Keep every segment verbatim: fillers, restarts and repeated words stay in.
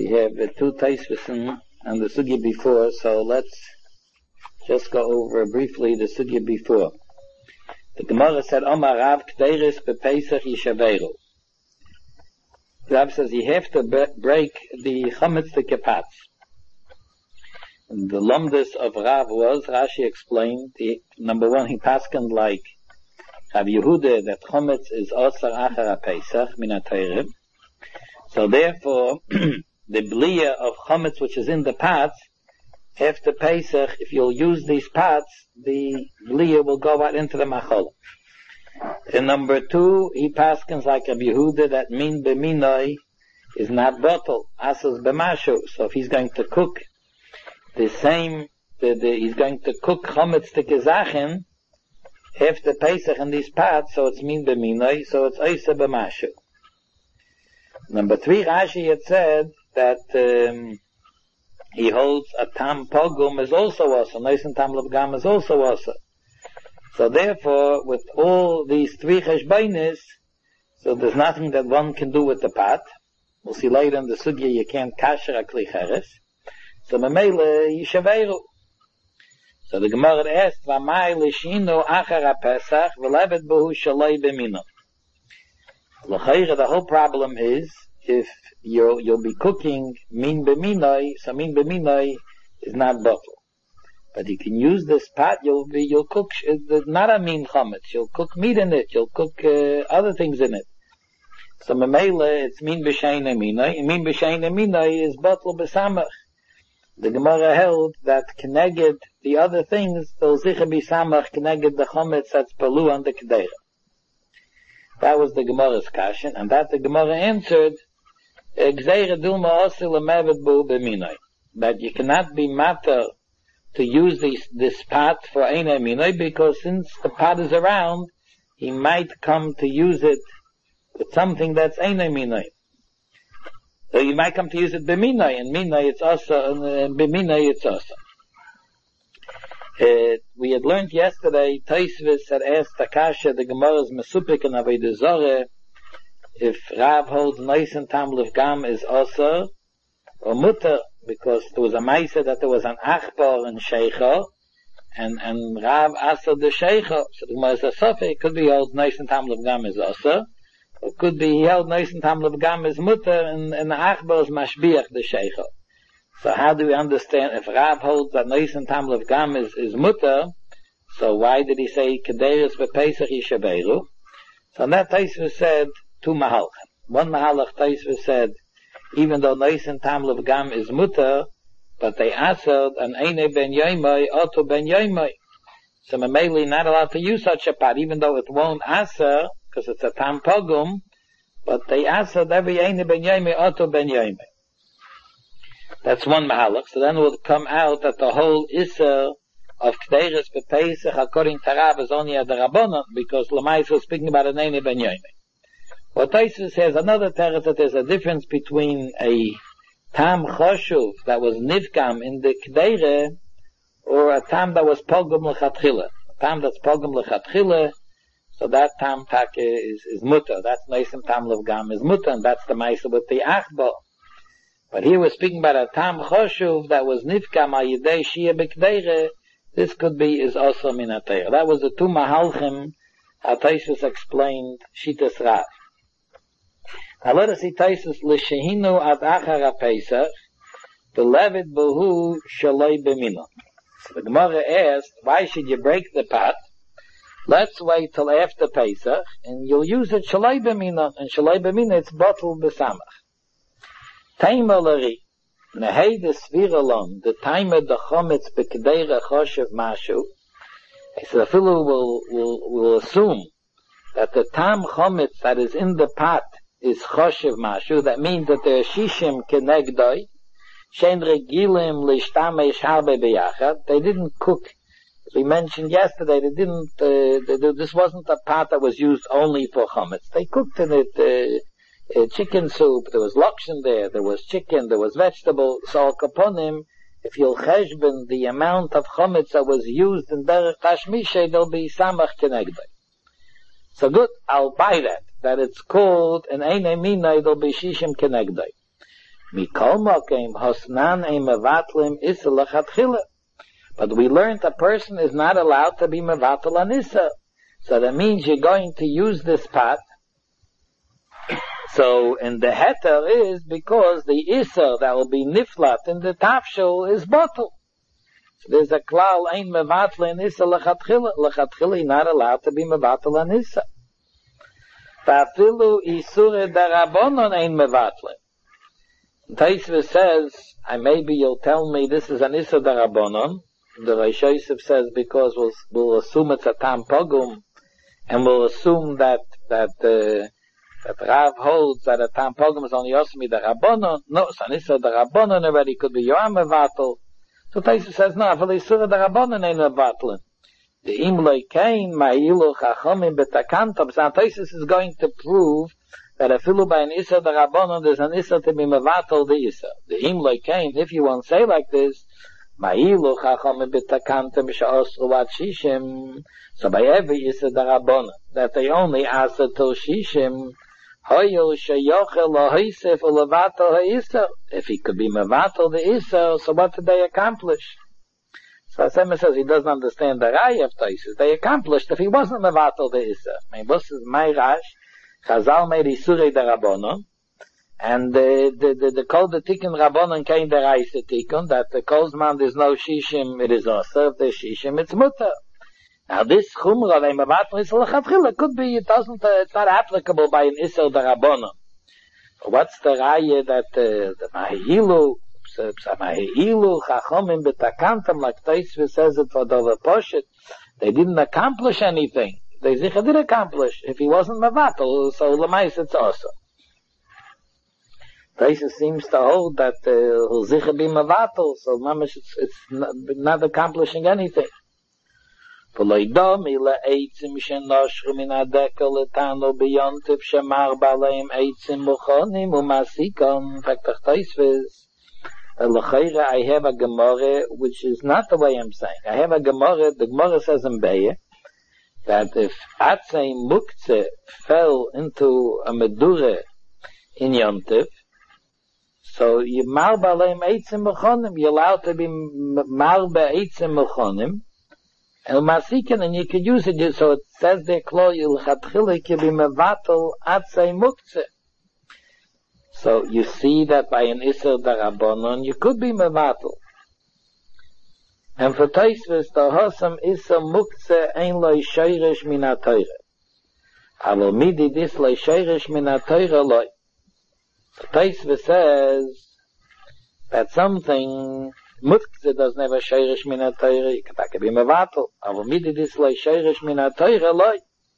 We have uh, two Taisvissen and the sugya before, so let's just go over briefly the sugya before. The Gemara said, Omar Rav K'deiris bePesach Yishaveru. Rav says you have to break the chametz the kapatz. And the lumdus of Rav was, Rashi explained, the, number one, he paskened like Rav Yehuda that chametz is osar achar Pesach min ha-Torah. So therefore, the bliya of chametz which is in the pots, after Pesach, if you'll use these pots, the bliya will go out into the machol. And number two, he paskins like Rabbi Yehuda that min b'minoi is not bottle, asas b'mashu. So if he's going to cook the same, the, the, he's going to cook chametz to gezachin after Pesach in these pots, so it's min b'minoi, so it's oisa b'mashu. Number three, Rashi had said that um, he holds a tam pogum is also also, noisen tam levgam is also also. So therefore, with all these three cheshbainis, so there's nothing that one can do with the pot. We'll see later in the sugya you can't kasher a kli cheres. So memele yishaveru. So the Gemara asked, "V'may lishino achar Pesach v'levet behu shaloi b'mino." The whole problem is if you'll you'll be cooking min b'minoi, so min b'minoi is not bottle. But you can use this pot, you'll be, you'll cook, it's not a min chametz, you'll cook meat in it, you'll cook uh, other things in it. So memele, it's min b'shein minoi, and min b'shein minoi is bottle b'samach. The Gemara held that keneged the other things, they'll sicher be samach keneged the chametz that's palu on the kedeira. That was the Gemara's question, and that the Gemara answered, that you cannot be matter to use this, this pot for ein minoi, because since the pot is around, he might come to use it with something that's ein minoi. So you might come to use it b'minoi, and minoi it's also, and b'minoi it's also. Uh, we had learned yesterday, Taisvis had asked Takasha, the Gemara's Mesupik and Avodah Zorah, if Rav holds Noisen Tam Levgam is also, or Mutter, because there was a Maisa that there was an Achbar and Sheicha, and, and Rav Asa the Sheicha. So the Gemara says, Sophie, it could be held Noisen Tam Levgam is also, or it could be he held Noisen Tam Levgam is Mutter, and, and the Achbar is Mashbiach the Sheicha. So how do we understand if Rav holds that Noisen Tam Levgam is, is Mutter, so why did he say Kederis bePesach Yishaveru? So that Taisva said two mahalchim. One mahalach Taisva said, even though Noisen Tam Levgam is Mutter, but they asad an Eine ben Yoimai, Oto ben Yoimai. So Mameli not allowed to use such a pot, even though it won't asad, because it's a Tam Pogum, but they asad every Eine ben Yoimai, Oto ben Yoimai. That's one mahalach. So then it will come out that the whole Isser of K'deiris bePesach according to Rav is only a Darabonon, because Lamais was speaking about an Eine ben Yoimai. What Taisus says, another teretz, that there's a difference between a Tam Choshuv that was Nivkam in the K'deire, or a Tam that was Pogum L'chatchila. A Tam that's Pogum L'chatchila, so that Tam Tak is, is Mutter. That's Noisen Tam Levgam is Mutter, and that's the Maisa with the Achba. But here we're speaking about a Tam Choshuv that was Nivkam al Yidei Shia B'Kdeire. This could be is also Min HaTorah. That was the two Mahalchim how Taisus explained Shitas Rav. Now let us see Taisus L'Shehinu Ad Achar HaPesach B'Levit B'Hu Shaloi B'Mino. The Gemara asked, why should you break the pot? Let's wait till after Pesach, and you'll use it Shaloi B'Mino, and Shaloi B'Mino it's bottle b'samach. Taimalari, nehei de sviralon, the time of the chometz b'kedeira choshev mashu. So the fellow will, will, will assume that the tam chometz that is in the pot is choshev mashu. That means that there are shishim kenegdoi, shein regilim lishtamesh harbe beyachad. They didn't cook, as we mentioned yesterday, they didn't, uh, they, this wasn't a pot that was used only for chometz. They cooked in it, uh, Uh, chicken soup, there was lokshen there, there was chicken, there was vegetable, so kaponim, if you'll cheshben the amount of chometz that was used in derech tashmishe, there'll be samach kenegdei. So good, I'll buy that, that it's called, in eine minai, there'll be shishim kenegdei. Mikol mokem hosnan ein mevatlim issa lachatchila. But we learned a person is not allowed to be mevatel an issa. So that means you're going to use this pot. So, and the heter is because the issa that will be niflat in the tafshil is bottle. So there's a klal, ein mevatel an issa lachatchila. Lachatchila, you're not allowed to be mevatel an issa. Ta'afilu isure darabonon ein mevatel. Taisva says, I maybe you'll tell me this is an issa darabonon. The Rosh Yosef says because we'll, we'll assume it's a tam pogum, and we'll assume that that uh, that Rav holds that a tam pogum is only osmi the rabbonon. No, it's an issa the rabbonon already could be yoam mevatel. So Taisva says no, for the isura the rabbonon ain't mevatel. The imloi kain ma'ilu chachomim betakantam. So Taisva is going to prove that a filu by an issa the rabbonon there's an issa to be mevatel the issa. The imloi kain, if you won't say like this. Ma'ilu chachomim betakantam sha'osru wat shishim. So by every issa the rabbonon that they only answer till shishim. Hoyel sheyochel lohisef ulevatel ha'issa. If he could be mevatel the issa, so what did they accomplish? So Hashem says he doesn't understand the raya of Taisus. They accomplished if he wasn't mevatel the issa. I mean, this is my rash. Chazal made isurei the rabbonon. And the the the, the kol the tikkun rabbonon came the raisa tikkun that the kolzman there's no shishim it is also if there's shishim it's mutter. Now this chumra they mevatel issa l'chatchila could be it doesn't uh, it's not applicable by an issa the rabbonon. What's the raya that uh, the mahilu mahilu chachomim betakantam like Taisva says it for the poshet they didn't accomplish anything. They zicha did accomplish if he wasn't mevatel so l'mais it's also. Taisva seems to hold that he'll zicha be mevatel, so mamish it's, it's not, not accomplishing anything. V'loidom ila eitzim shenoshru min hadekel etano beyontiv shemar baleim eitzim muchonim umasikon. In fact, Taisva is l'chayra I have a Gemara which is not the way I'm saying. I have a Gemara, the Gemara says in Be'eh that if atzei muktzeh fell into a medure in Yontiv, so you mar baleim eitzim mechonim, you're allowed to be mar be'eitzim mechonim, and masikin, and you could use it, so it says there, klo yilchatchila ki be mevatel atzei muktzeh. So you see that by an iser darabonon, you could be mevatel. And for Taisvis, the hosam iser muktzeh ein loy sheirish min ha-teire. Avo midi dis loy sheirish min ha-teire loy. So Taisva says that something muktzeh does never sheirish min ha-teire. You can be mevatel. Avo midi dis loy sheirish min ha-teire loy.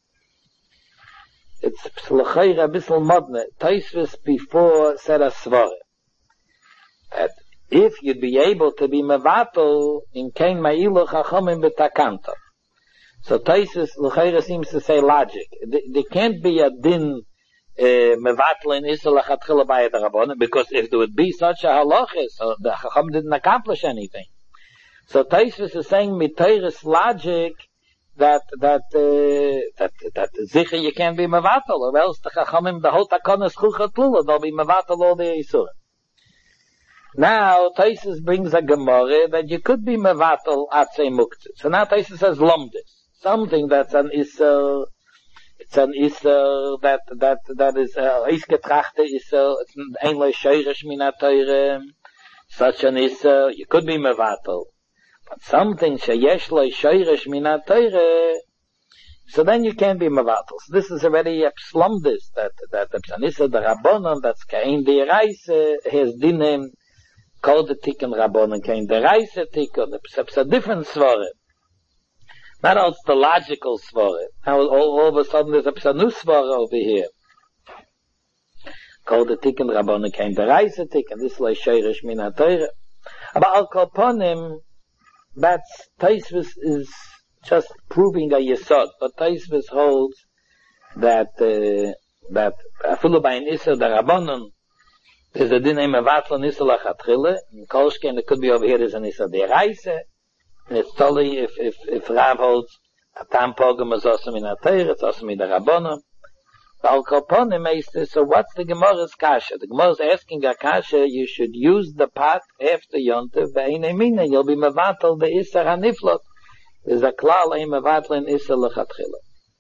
It's l'chayra a bissel modne. Taisva before said a svara that if you'd be able to be mevatel in kein ma'ilu chachomim b'takantam. So Taisva l'chayra seems to say logic. There can't be a din mevatel in issa lachatchila by the rabbonim because if there would be such a halacha, so the chacham didn't accomplish anything. So Taisva is saying mitayris logic that that uh, that that zicha you can't be mevatel, or else the chachamim the whole takonas chuchat lula they'll be mevatel all the yisurim. Now Taisus brings a gemara that you could be mevatel atzei muktzeh. So now Taisus says lomdis, something that's an iser, it's an iser that that that is isgetrachte iser, it's ein lo sheirish min ha-teire, such an iser you could be mevatel. But something sheyesh lo sheirish min ha-teire, so then you can't be mevatel. So this is already a slumdis that that the psanisa the rabbonon that's kain the reise has dinim called the tikkun rabbonon kain the reise tikkun. It's a different svara. Not all the logical svara. Now all, all of a sudden there's a psanu svara over here called the tikkun rabbonon kain the reise tikkun. This lo sheirish min ha-teire. But al kolponim, that's Taisvis is just proving a yesod, but Taisvis holds that uh, that afilu by an iser darabonon there's a din mevatel iser lachatchila. In Kolshken it could be over here there's an iser deraise, and it's totally if if if Rav holds a tam pogum is also in a teir, it's also in the rabbonon. Al Koponim Meister, so what's the Gemara's kasha? The Gemara's asking a kasha, you should use the pot after Yontiv, Ve'ene Mina, you'll be mevatel the Isser HaNiflot. There's a klal, ein mevatel in Isser L'chatchila.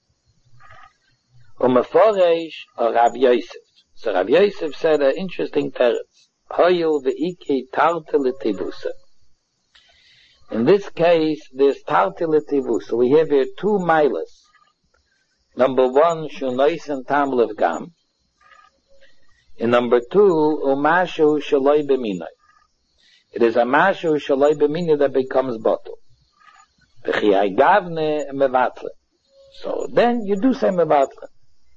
Umeforeish, or Rav Yosef. So Rav Yosef said an interesting teretz. Hoyul ve'iki tarti l'tivusa. In this case, there's tarti l'tivusa. We have here two milas. Number one, shunois and tam levgam. And number two, umashu shaloi b'minoi. It is a mashu shaloi b'minoi that becomes bottle. V'chiyai gavne mevatle. So then you do say mevatle.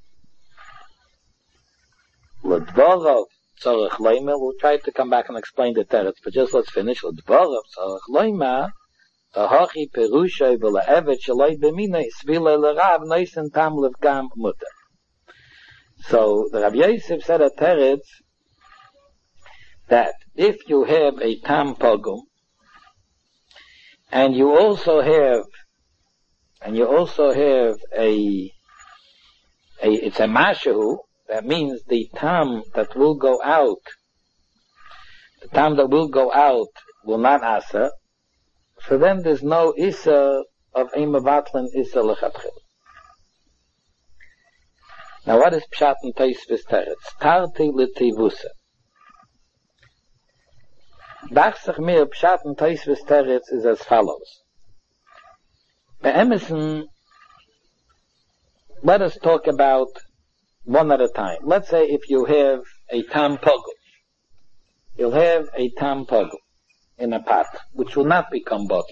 L'dvorov tzorech loima. We'll try to come back and explain the teretz, but just let's finish. L'dvorov tzorech loima. Ahochi perushay v'la'evet shaloi b'minei svila l'rav noisen tam levgam mutter. So the Rav Yosef said a teretz that if you have a tam pogum and you also have and you also have a a it's a mashahu, that means the tam that will go out, the tam that will go out will not asa. So then there's no Issa of Ein Mevatlin Issa L'chatchil. Now what is Pshat and Tosfos Teretz? Tarti L'tivusa. Dachsach mir Pshat and Tosfos Teretz is as follows. By Emerson, let us talk about one at a time. Let's say if you have a tam pogum. You'll have a tam pogum in a pot, which will not become bottle.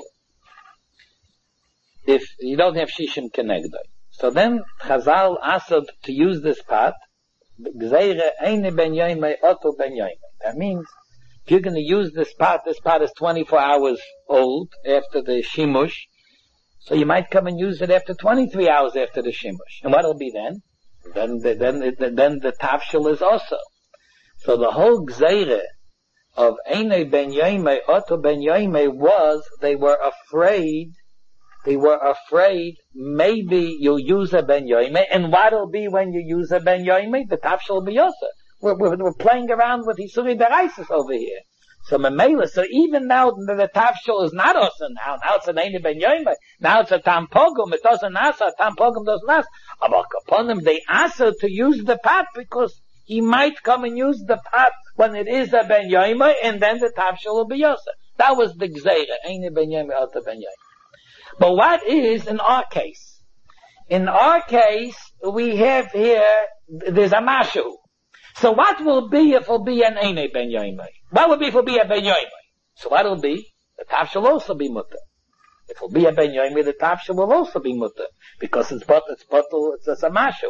If you don't have shishim kenegdoi. So then, Chazal asked to use this pot, gzeire eine ben yoimei oto ben yoimei. That means, if you're going to use this pot, this pot is twenty-four hours old after the shimush, so you might come and use it after twenty-three hours after the shimush. And what'll be then? Then the, then, the, then the tafshil is also. So the whole gzeire of Einei ben Yoimei, Otto ben Yoimei was, they were afraid, they were afraid, maybe you'll use a ben Yoimei, and what'll be when you use a ben Yoimei? The tafshil will be yosa. We're, we're, we're playing around with Hisuri Deraisis over here. So Memela, so even now the, the tafshil is not osa now, now it's an Einei ben Yoimei, now it's a tam pogum, it doesn't asa, tam pogum doesn't asa. But upon them, they asa to use the pot because he might come and use the pot when it is a ben yoimei, and then the tafshil will be yosa. That was the gzeira. Eine ben yoimei, ota ben yoimei. But what is in our case? In our case, we have here, there's a mashu. So what will be if it will be an eine ben yoimei? What will be if it will be a ben yoimei? So what will be? The tafshil will also be mutter. If it will be a ben yoimei, the tafshil will also be mutter. Because it's but, it's bottle, it's, it's a mashu.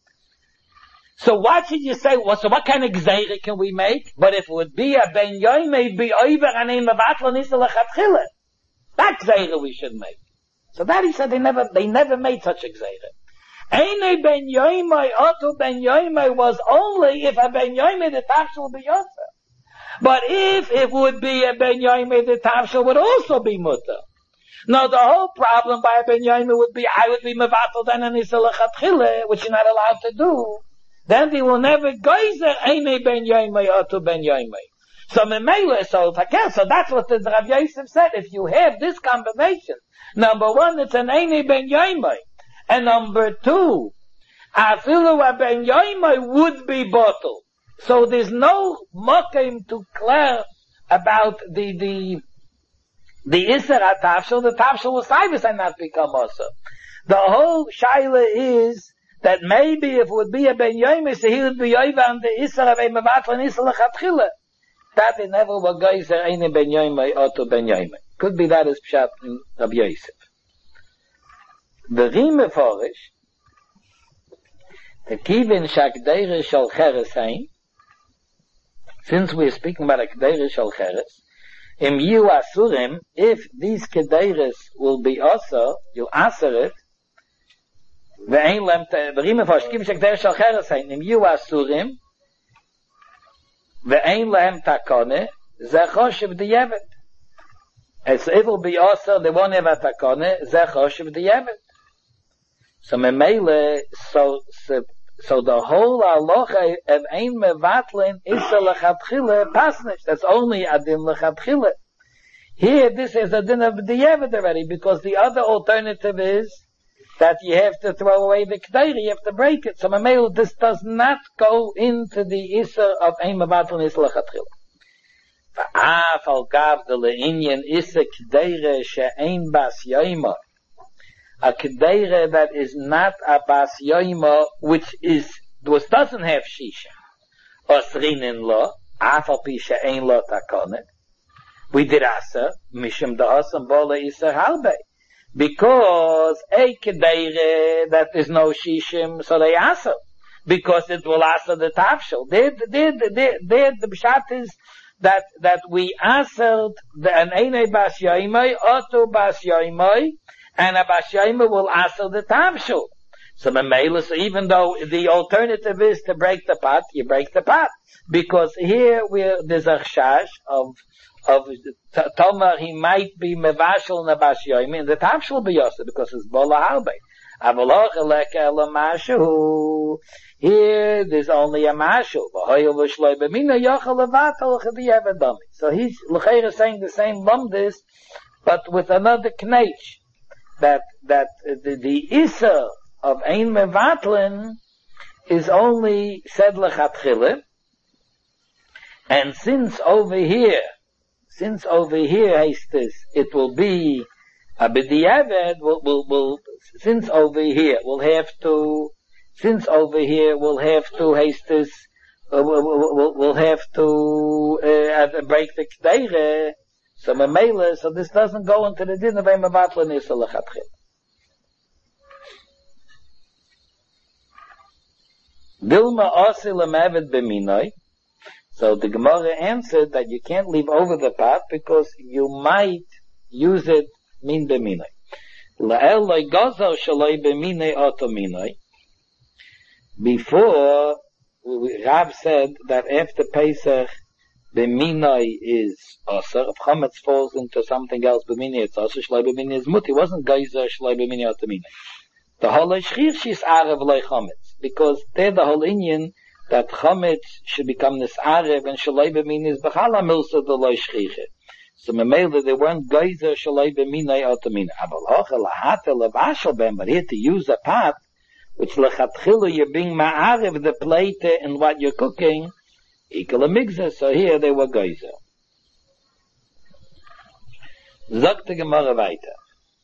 So what should you say? Well, so what kind of gzeira can we make? But if it would be a ben yoimei, be over and in mevatlin issa l'chatchila. That gzeira we should make. So that he said they never, they never made such a gzeira. Eine ben yoimei, otu ben yoimei was only if a ben yoimei the tafshil would be yosa. But if it would be a ben yoimei, the tafshil would also be mutter. Now the whole problem by a ben yoimei would be, I would be mevatel then an issa l'chatchila, which you're not allowed to do. Then they will never geyser eine ben yoimei otu ben yoimei. So memela, so takel, so that's what the Rav Yosef said. If you have this combination, number one, it's an eine ben yoimei, and number two, afilu a ben yoimei would be bottled. So there's no mokim to clear about the the the iser atafshel. The tafshel will saivus and not become also. The whole shaila is that maybe if it would be a ben yoimei, so he would be over on the Isser of a mevatlan Isser l'chatchila. That it never will geyser eine ben yoimei oto ben yoimei. Could be that is pshat in Rabbi Yosef. The rime forish, the kivin shakdeire shal cheres ein, since we're speaking about a kdeire shal cheres, im yu asurim, if these kdeires will be also, you aser it, ואין להם, ורים מפרשקים שקדר של חרס אין, אם יהיו אסורים, ואין להם תקונה, זה חושב דיבת. As it will be also, they won't have a takone, זה חושב דיבת. So memele, so, so, so the whole halacha of ein mevatlin isa lechatchila pasnish. That's only adin lechatchila. Here, this is a din of diavad already, because the other alternative is that you have to throw away the k'dairi, you have to break it. So Mamelu, this does not go into the isa of ein mevatlin isa lechatchila. Va'af al gav de le'inyan isa k'dairi she'ein bas yoima. A kedera that is not a bas yoima, which is, which doesn't have shisha, or srinin lo, afal pisha ein lo takonet. We did asa, mishim da'asam bola isa halbe. Because a kedera that is no shishim, so they asa. Because it will asa the tafshel. There, there, there, there, the b'shat is that, that we asad the an eine bas yoimai, oto bas yoimai, and a bas yoimai will asad the tafshel. So Mamela, so even though the alternative is to break the pot, you break the pot. Because here we're, there's a chash of, of, Tomar, he might be mevashel in a bas yoimai, and the tafshel will be yosef, because it's bola harbe. Avaloch eleke elamashu. Here, there's only a mashu. So he's l'cheira saying the same lumdis, but with another knech. That, that the, the isa of ein mevatlin is only said lechatchila. And since over here, since over here, this, it will be a b'diavad, will, will, will, since over here, we'll have to, since over here, we'll have to haste this, uh, we'll, we'll, we'll have to, uh, break the k'deire, so memela, so this doesn't go into the din of ein mevatlin isa lechatchila. Dilma osi l'mavet b'minoi. So the Gemara answered that you can't leave over the pot because you might use it min b'minoi. La'el loy gozo shaloi b'minoi oto minoi. Before, Rav said that after Pesach, b'minoi is osir. If chametz falls into something else, b'minoi it's osir. Shaloi b'minoi is muti. It wasn't gozo shaloi b'minoi oto minoi. The whole shchir she's arev loy chametz, because they're the whole inyan that chametz should become this arev and shaloi b'minoi is b'chala milsa the loy shchiche. So memela they weren't geyser shaloi b'minoi oto minoi. Aval hoche lahate levashel ben, but here to use a pot which lechatchilu you're being ma'arev the plate in what you're cooking, equal a mixer. So here they were geyser. Zok the Gemara weiter.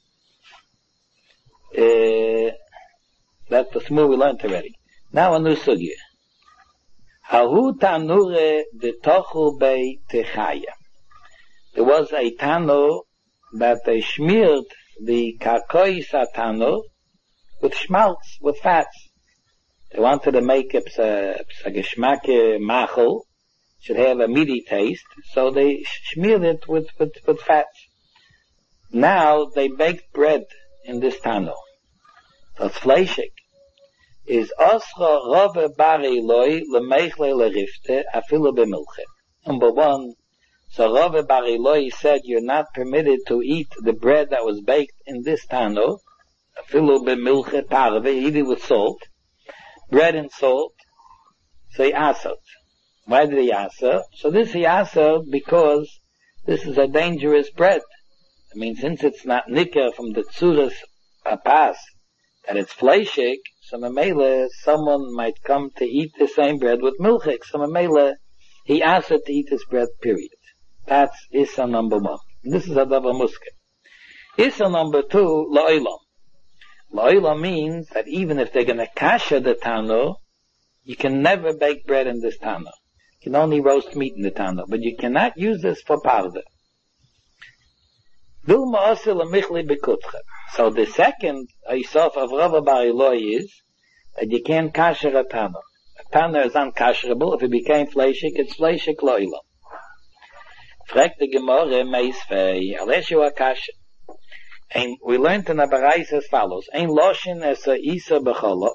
Uh, that's the smooth we learned already. Now a new sugya. Hahu tanure de tochu bei techaya. There was a tano that they smeared the kakoi satano with schmaltz, with fats. They wanted to make it a, a geschmacke machel, should have a meaty taste, so they smeared it with, with, with fats. Now they baked bread in this tano. So it's fleischig. Is oscha rove bari loy lemechle lerifte afilu b'milche. Number one, so Rove Bari Loi said you're not permitted to eat the bread that was baked in this tano, afilu b'milche parve, eat it with salt, bread and salt. So he asad. Why did he asad? So this he asad because this is a dangerous bread. I mean, since it's not nikah from the tzuras apas, that it's fleischig, so memela, someone might come to eat the same bread with milchik. So memela, he asked to eat this bread, period. That's Issa number one. This is a davar muske. Issa number two, la'olam. La'olam means that even if they're going to kasha the tano, you can never bake bread in this tano. You can only roast meat in the tano, but you cannot use this for parda. So the second Isaf of Rava Bar Eloi is that you can't kasher a tana. A tana is unkasherable. If it became fleishik, it's fleishik lo'ilam. Frag the Gemara meisvei, ales you a kasher. And we learned in the Barais as follows. Ein loshin es a isa b'cholov.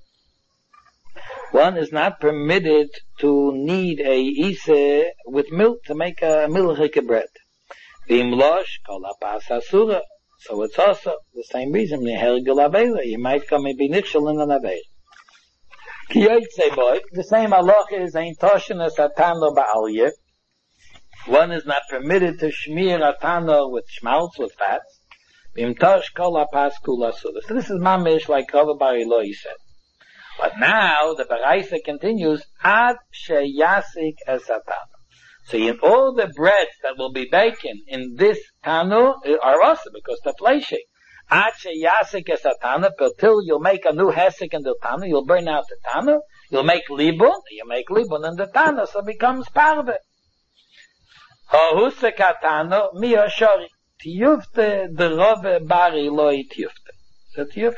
One is not permitted to knead a isa with milk to make a milchike bread. V'im losh kol apas asura. So it's also the same reason. You might come and be nichshel in an aveir. Kiyotze boy, the same halacha is ein toshenes atano ba'alye. One is not permitted to shmir atano with schmaltz, with fats. Bim tosh kol apas kula suda. So this is mamish like Rabbi Bar Eloi said. But now the Baraisa continues, ad sheyasik es atano. So in all the breads that will be baking in this tanu are also because the fleishik. Ad sheyasik es atano, till you'll make a new hesik in the tanu, you'll burn out the tanu, you'll make libun, you make libun in the tanu, so it becomes part of it. Ha'usek atano mi hashori. Tiyufte the Rabbi Bar Eloi tiyufte. So tiyufte.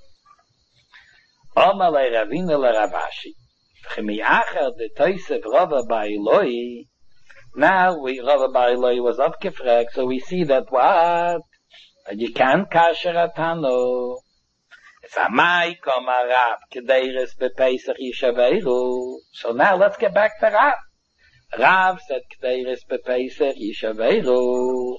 Oma le Ravina le Ravashi. Chemiacher de Toisev Rabbi Bar Eloi. Now we, Rabbi Bar Eloi was abgefragt, so we see that what? That you can't kasher atano. It's a mai kom a Rav kedeiris bepesach yishaveiru. So now let's get back to Rav. Rav said kedeiris bepesach yishaveiru.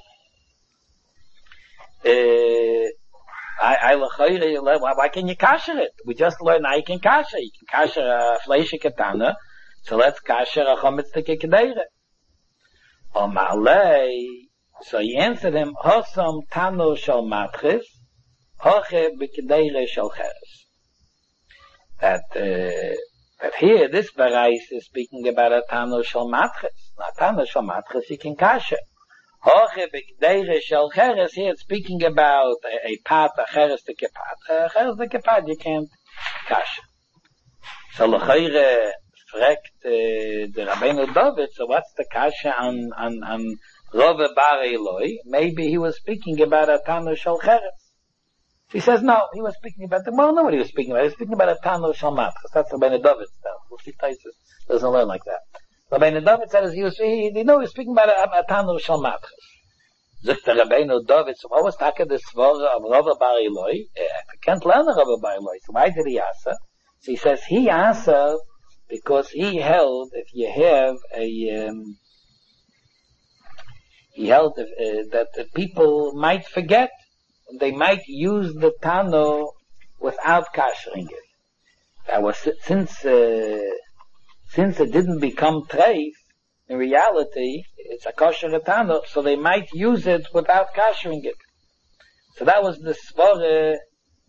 Uh, I, I, why can you kasher it? We just learned how you can kasher. You can kasher a fleische katana. So let's kasher a chometz to kedeire. O malei. So he answered him, Hosam tano shal matris, hoche bekedeire shal cheres. That, uh, that here, this barais is speaking about a tano shal matris. Not tano shal matris, you can kasher. Hoche bekedeire shal cheres, here it's speaking about a, a pat, a cheres to kepat. A cheres to kepat, you can't kasher. So l'chayre fragt uh, the Rabbeinu David, so what's the kasher on, on, on Rabbi Bar Eloi? Maybe he was speaking about a tanu shal cheres. He says no, he was speaking about the, well, no, what he was speaking about. He was speaking about a tanu shal matras. That's Rabbeinu David stuff. We'll see Taisus doesn't learn like that. Rabbeinu David says he was, he, he know he was speaking about a, a tanu shal matras. Zuk the Rabbeinu David, so what was taka the svara of Rabbi Bar Eloi? I can't learn Rabbi Bar Eloi. So why did he answer? So he says he answered because he held if you have a, um, he held uh, that the people might forget, they might use the tano without kashering it. That was since uh, since it didn't become treif, in reality it's a kosher tano, so they might use it without kashering it. So that was the svara.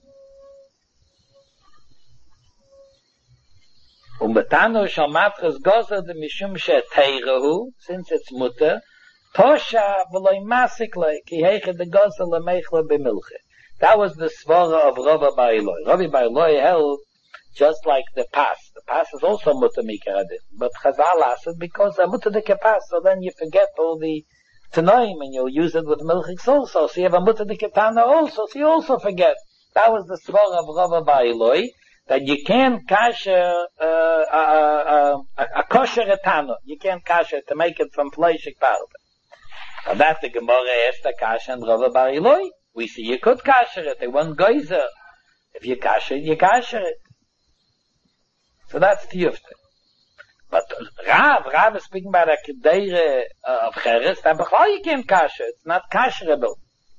Um betano shal matras gozer de mishum she teirehu, since it's mutter. Tosha v'loy masikle ki heiche de gozer lemechle b'milche. That was the svara of Rabbi Bar Eloi. Rabbi Bar Eloi held just like the pas. The pas is also mutter mikaradin, but Chazal asked it because a mutter de kepas. So then you forget all the tanoim and you'll use it with milchiks also. So you have a mutter de ketana also. So you also forget. That was the svara of Rabbi Bar Eloi. That you can't kasher uh, uh, uh, uh, a kosher etano. You can't kasher to make it from fleishik parve. Now that the Gemara asked the kasher and Rabbi Bar Eloi. We see you could kasher it. They want geyser. If you kasher it, you kasher it. So that's tiyufte. But Rav, Rav is speaking about a kedeire uh, of cheres. That b'chlal you can't kasher. It's not kasherable.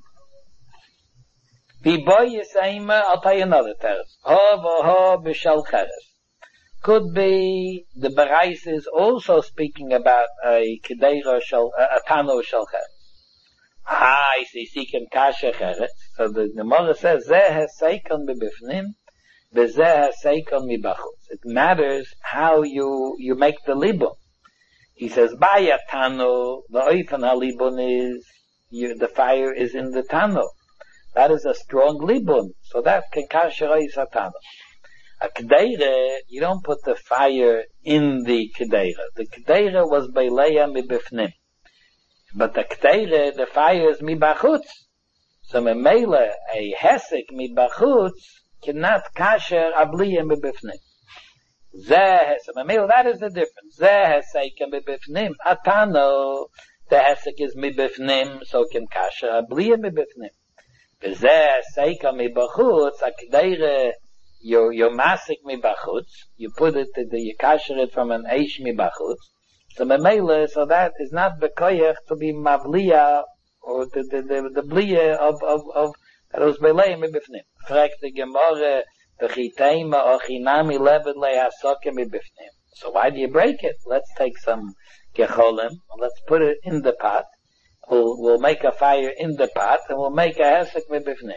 I'll tell you another teres. Ha v'ha b'shal cheres. Could be the Barais is also speaking about a kedeira shal, a tano shal cheres. Ah, I see, seeking kasher cheres. So the Gemara says, Zeh ha-seikon b'bifnim, v'zeh ha-seikon mi-bachutz. It matters how you, you make the libun. He says, Baya tano, the oifen ha-libun is, you, the fire is in the tano. That is a strong libun, so that can kasher ois hatano. A kedeira, you don't put the fire in the kedeira. The kedeira was beileya mibifnim. But the kedeira, the fire is mibachutz. So memela, a hesek mibachutz, cannot kasher abliya mibifnim. Zeh, so memela, that is the difference. Zeh hesek mibifnim. Hatano, the hesek is mibifnim, so can kasher abliya mibifnim. V'zeh seika mi bachutz, akdeire, you, you masik mi bachutz, you put it, you kasher it from an eish mi bachutz, so memele, so that is not bekoyach to be mavliya, or the, the, the, the bliya of, of, of, that was belay mi bifnim. Fragt the Gemara, So why do you break it? Let's take some gecholim, and let's put it in the pot. We'll, we'll make a fire in the pot, and we'll make a hesek mebifnim.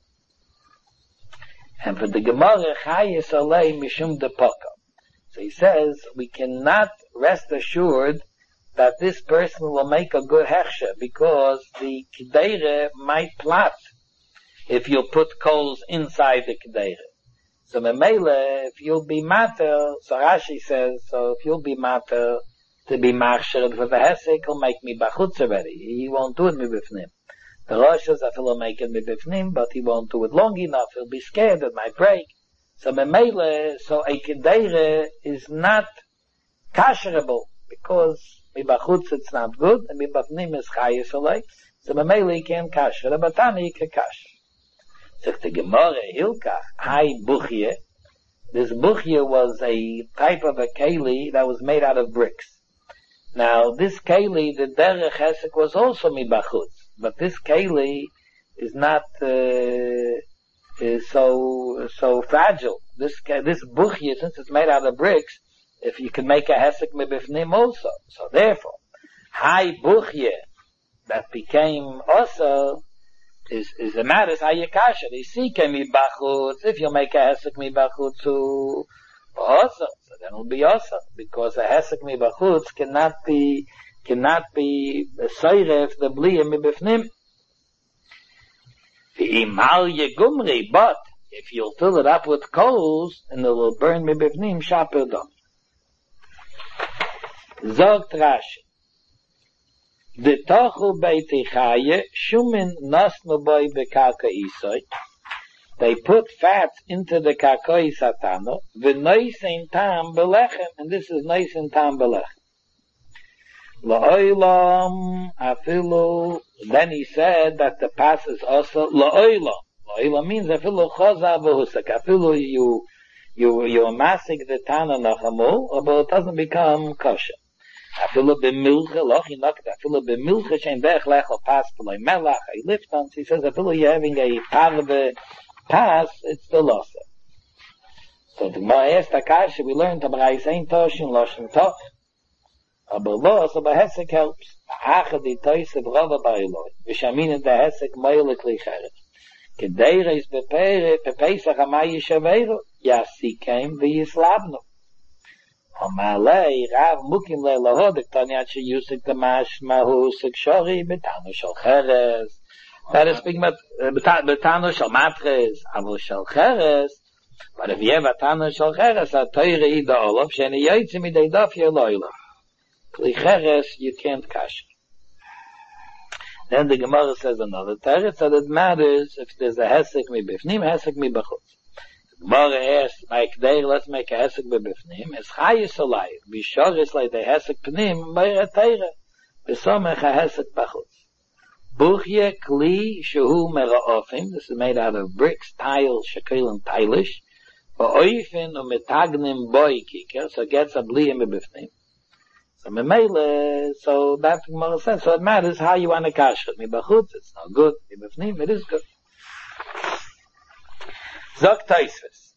And for the Gemara, Chayis Olei Mishum de Poko. So he says, we cannot rest assured that this person will make a good hechsher, because the Kedeire might plot if you put coals inside the Kedeire. So Memele, if you'll be mater, so Rashi says, so if you'll be mater to be machsher for the hesek, he'll make me bachutz already. He won't do it mibifnim. The Rosh says, I will make it mibifnim, but he won't do it long enough. He'll be scared it might break. So Memele, so a Kedeire is not kasherable, because mibachutz it's not good, and mibifnim is chayis alay. So Memele he can't kasher, but Batani he can kasher. So the Gemara Hilka, Hai Buchye. This Buchye was a type of a keli that was made out of bricks. Now, this keli, the derech hesek, was also mibachutz, but this keli is not uh, is so so fragile. This this Buchye, since it's made out of bricks, if you can make a hesek mibifnim also. So therefore, Hai Buchye that became also is is a matter how you kasher. They see can be bachutz. If you make a hesek mi bachutz to also, so then it'll be also, because a hesek mi bachutz cannot be cannot be seiref the bliya mi bifnim. V'imal yegumri, but if you'll fill it up with coals and it will burn mi bifnim, shaper dom. Zogt Rashi. The tochu beiti chaye shumin nasnu boy bekaka isoi. They put fat into the kakoi satano. V'noisen tam belechem, and this is noisen tam belechem. La'olam afilu. Then he said that the pass is also la'olam. La'olam means afilu choza v'husak. Afilu you you you masik the tana nachamu, but it doesn't become kosher. Afilu b'milche, loch inok, afilu b'milche, shein derech lechel pas b'loi melach, a liftans. He says, afilu you're having a parve pas, it's still lost. So the Gemara asked Akash, we learned to b'rais ein tosh in loshen toch. Aber lo, so b'hesek helps. Acha di toise b'rova b'iloi. V'shamin the hesek moilik licheret. Kedeire is b'pere, b'pesach amay yishaveru. Yasi came v'yislabnu. Amalei Rav Mukim le Lahodik Tanyat she using the mash mahu sekshori betanu shel cheres. That is speaking about betanu shel matres, avu shel cheres. But if you have betanu shel cheres, a teire ida olav sheni yaitzi midei daf yeloilav. Kli cheres you can't kash. Then the Gemara says another teretz that it matters if there's a hesek mi bifnim, hesek mi bachutz. Gemara asks, like there, let's make a hesek bebifnim. It's chayis alay. Bishor is like the hesek pnim, meira teira. Besomech a hesek bachutz. Buchye kli shehu meraofim. This is made out of bricks, tiles, shekel and tilish. Ba'oifin umetagnim boy kiker. So it gets a bliyim bebifnim. So memele, so that Gemara says, so it matters how you want to kasher. Mi bachutz, it's not good. Mi bifnim, it is good. Zok Taisves.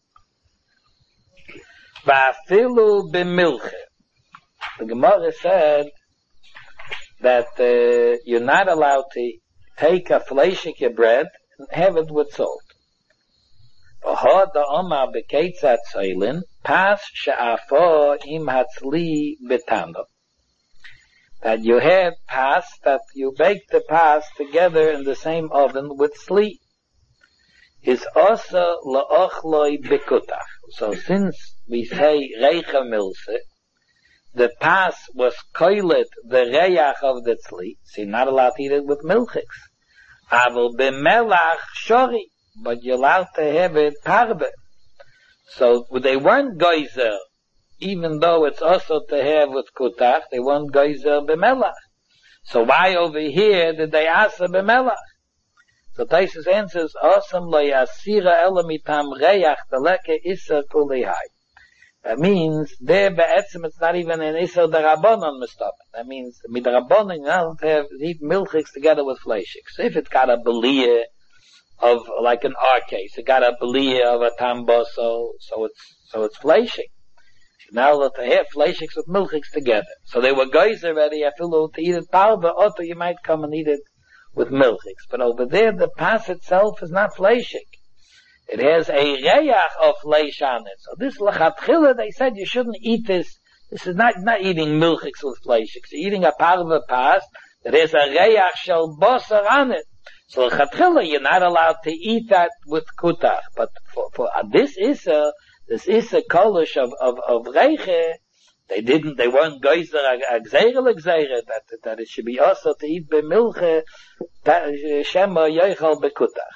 Va'afilu b'milche. The Gemara said that uh, you're not allowed to take a fleishike bread and have it with salt. V'hod ha'omar b'keitzat soilin, pas she'afo im hatzli betano. That you have pas, that you bake the pas together in the same oven with sli. Is also la'ochloi bekutach. So since we say reicha milse, the pas was koilet the reyach of the tzli, so you're not allowed to eat it with milchiks. Aval b'melach shori, but you're allowed to have it parbe. So they weren't geyser, even though it's also to have with kutach, they weren't geyser b'melach. So why over here did they asa b'melach? So Taisus answers, Osam lo yasira elamitam reyach deleke iser kulihai. That means, there be'etzim, it's not even an iser derabonon mistopet. That means, midrabonon, you don't have, eat milchiks together with fleishiks. So if it's got a belia, of, like in our case, it got a blia of a tamboso, so it's, so it's fleshing. Now let the have fleshiks with milchiks together. So they were guys already, I feel to eat it palva, or you might come and eat it with milchiks. But over there, the pas itself is not fleshik. It has a reyach of flesh on it. So this lachatchila, they said you shouldn't eat this. This is not, not eating milchiks with fleshiks. You're eating a palva pas that has a reyach shel basar on it. So lachatchila, you're not allowed to eat that with kutach. But for, for uh, this is a, this is a kolish of, of, of reiche. They didn't, they weren't geyser a gzeirel gzeire, that, that it should be also to eat b'milche, shema yoichal bekutach.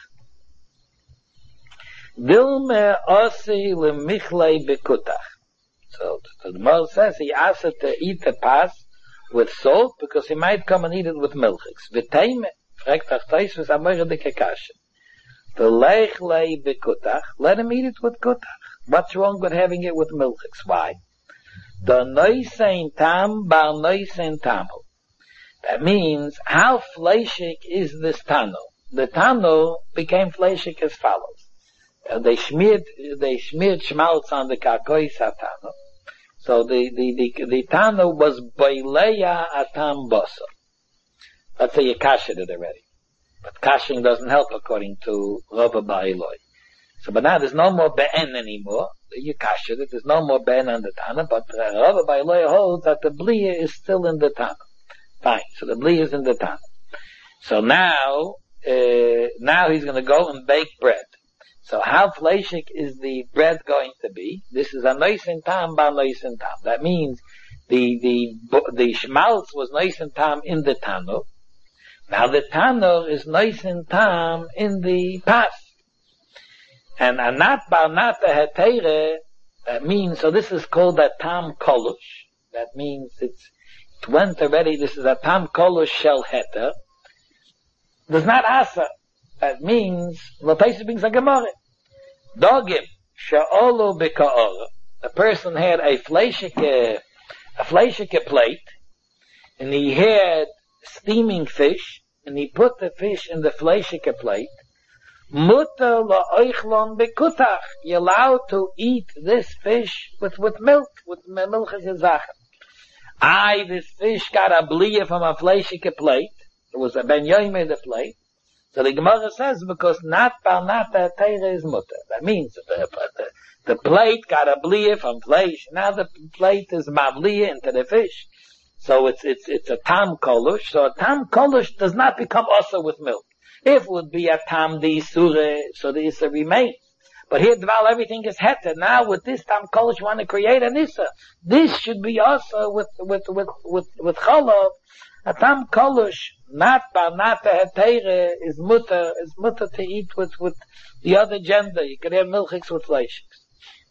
Dilme osi lemichlei bekutach. So, the Gemara says he asked to eat the pas with salt, because he might come and eat it with milchiks. V'teime, fragt ach Tosfos amoire de kekashe. V'leichlei bekutach, let him eat it with kutach. What's wrong with having it with milchiks? Why? The noisein tam bar noisein tamel. That means, how fleshik is this tano? The tano became fleshik as follows. Uh, they smeared, they smeared schmaltz on the karkois atano. So the, the, the, the tano was boileya atam bosa. Let's say you kashed it already. But kashing doesn't help according to Rava Ba'iloi. So, but now there's no more be'en anymore. You kashed it. There's no more be'en on the Tana, but Rava Ba'iloi holds that the blia is still in the Tana. Fine. So the blia is in the Tana. So now, uh, now he's going to go and bake bread. So how fleshik is the bread going to be? This is a noisin tam ba noisin tam. That means the, the, the schmaltz was noisin tam in the Tano. Now the Tano is noisin tam in the pas. And anat barnata hetere, that means, so this is called a tam kolush. That means it's, it went already, this is a tam kolush shel heter. There's not asa. That means, Lopesa brings a gemara. Dogim, she'olu b'ka'ora. A person had a fleshike, a fleshike plate, and he had steaming fish, and he put the fish in the fleshike plate. Mutter la'oichlon bekutach. You're allowed to eat this fish with, with milk, with milk gezachen. I, this fish got a blia from a fleshike plate. It was a ben yoyme the plate. So the Gemara says, because not barnata teire is mutter. That means that the, the, the plate got a blia from flesh. Now the plate is mavlia into the fish. So it's, it's, it's a tam kolush. So a tam kolush does not become also with milk. If it would be a tam di sure, so the issa remains. But here, dval, everything is heter. Now, with this tam kolish, you want to create an issa. This should be also with, with, with, with, with cholov. A tam kolish, not barnata hetere, is mutter, is mutter to eat with, with the other gender. You can have milchiks with fleishiks.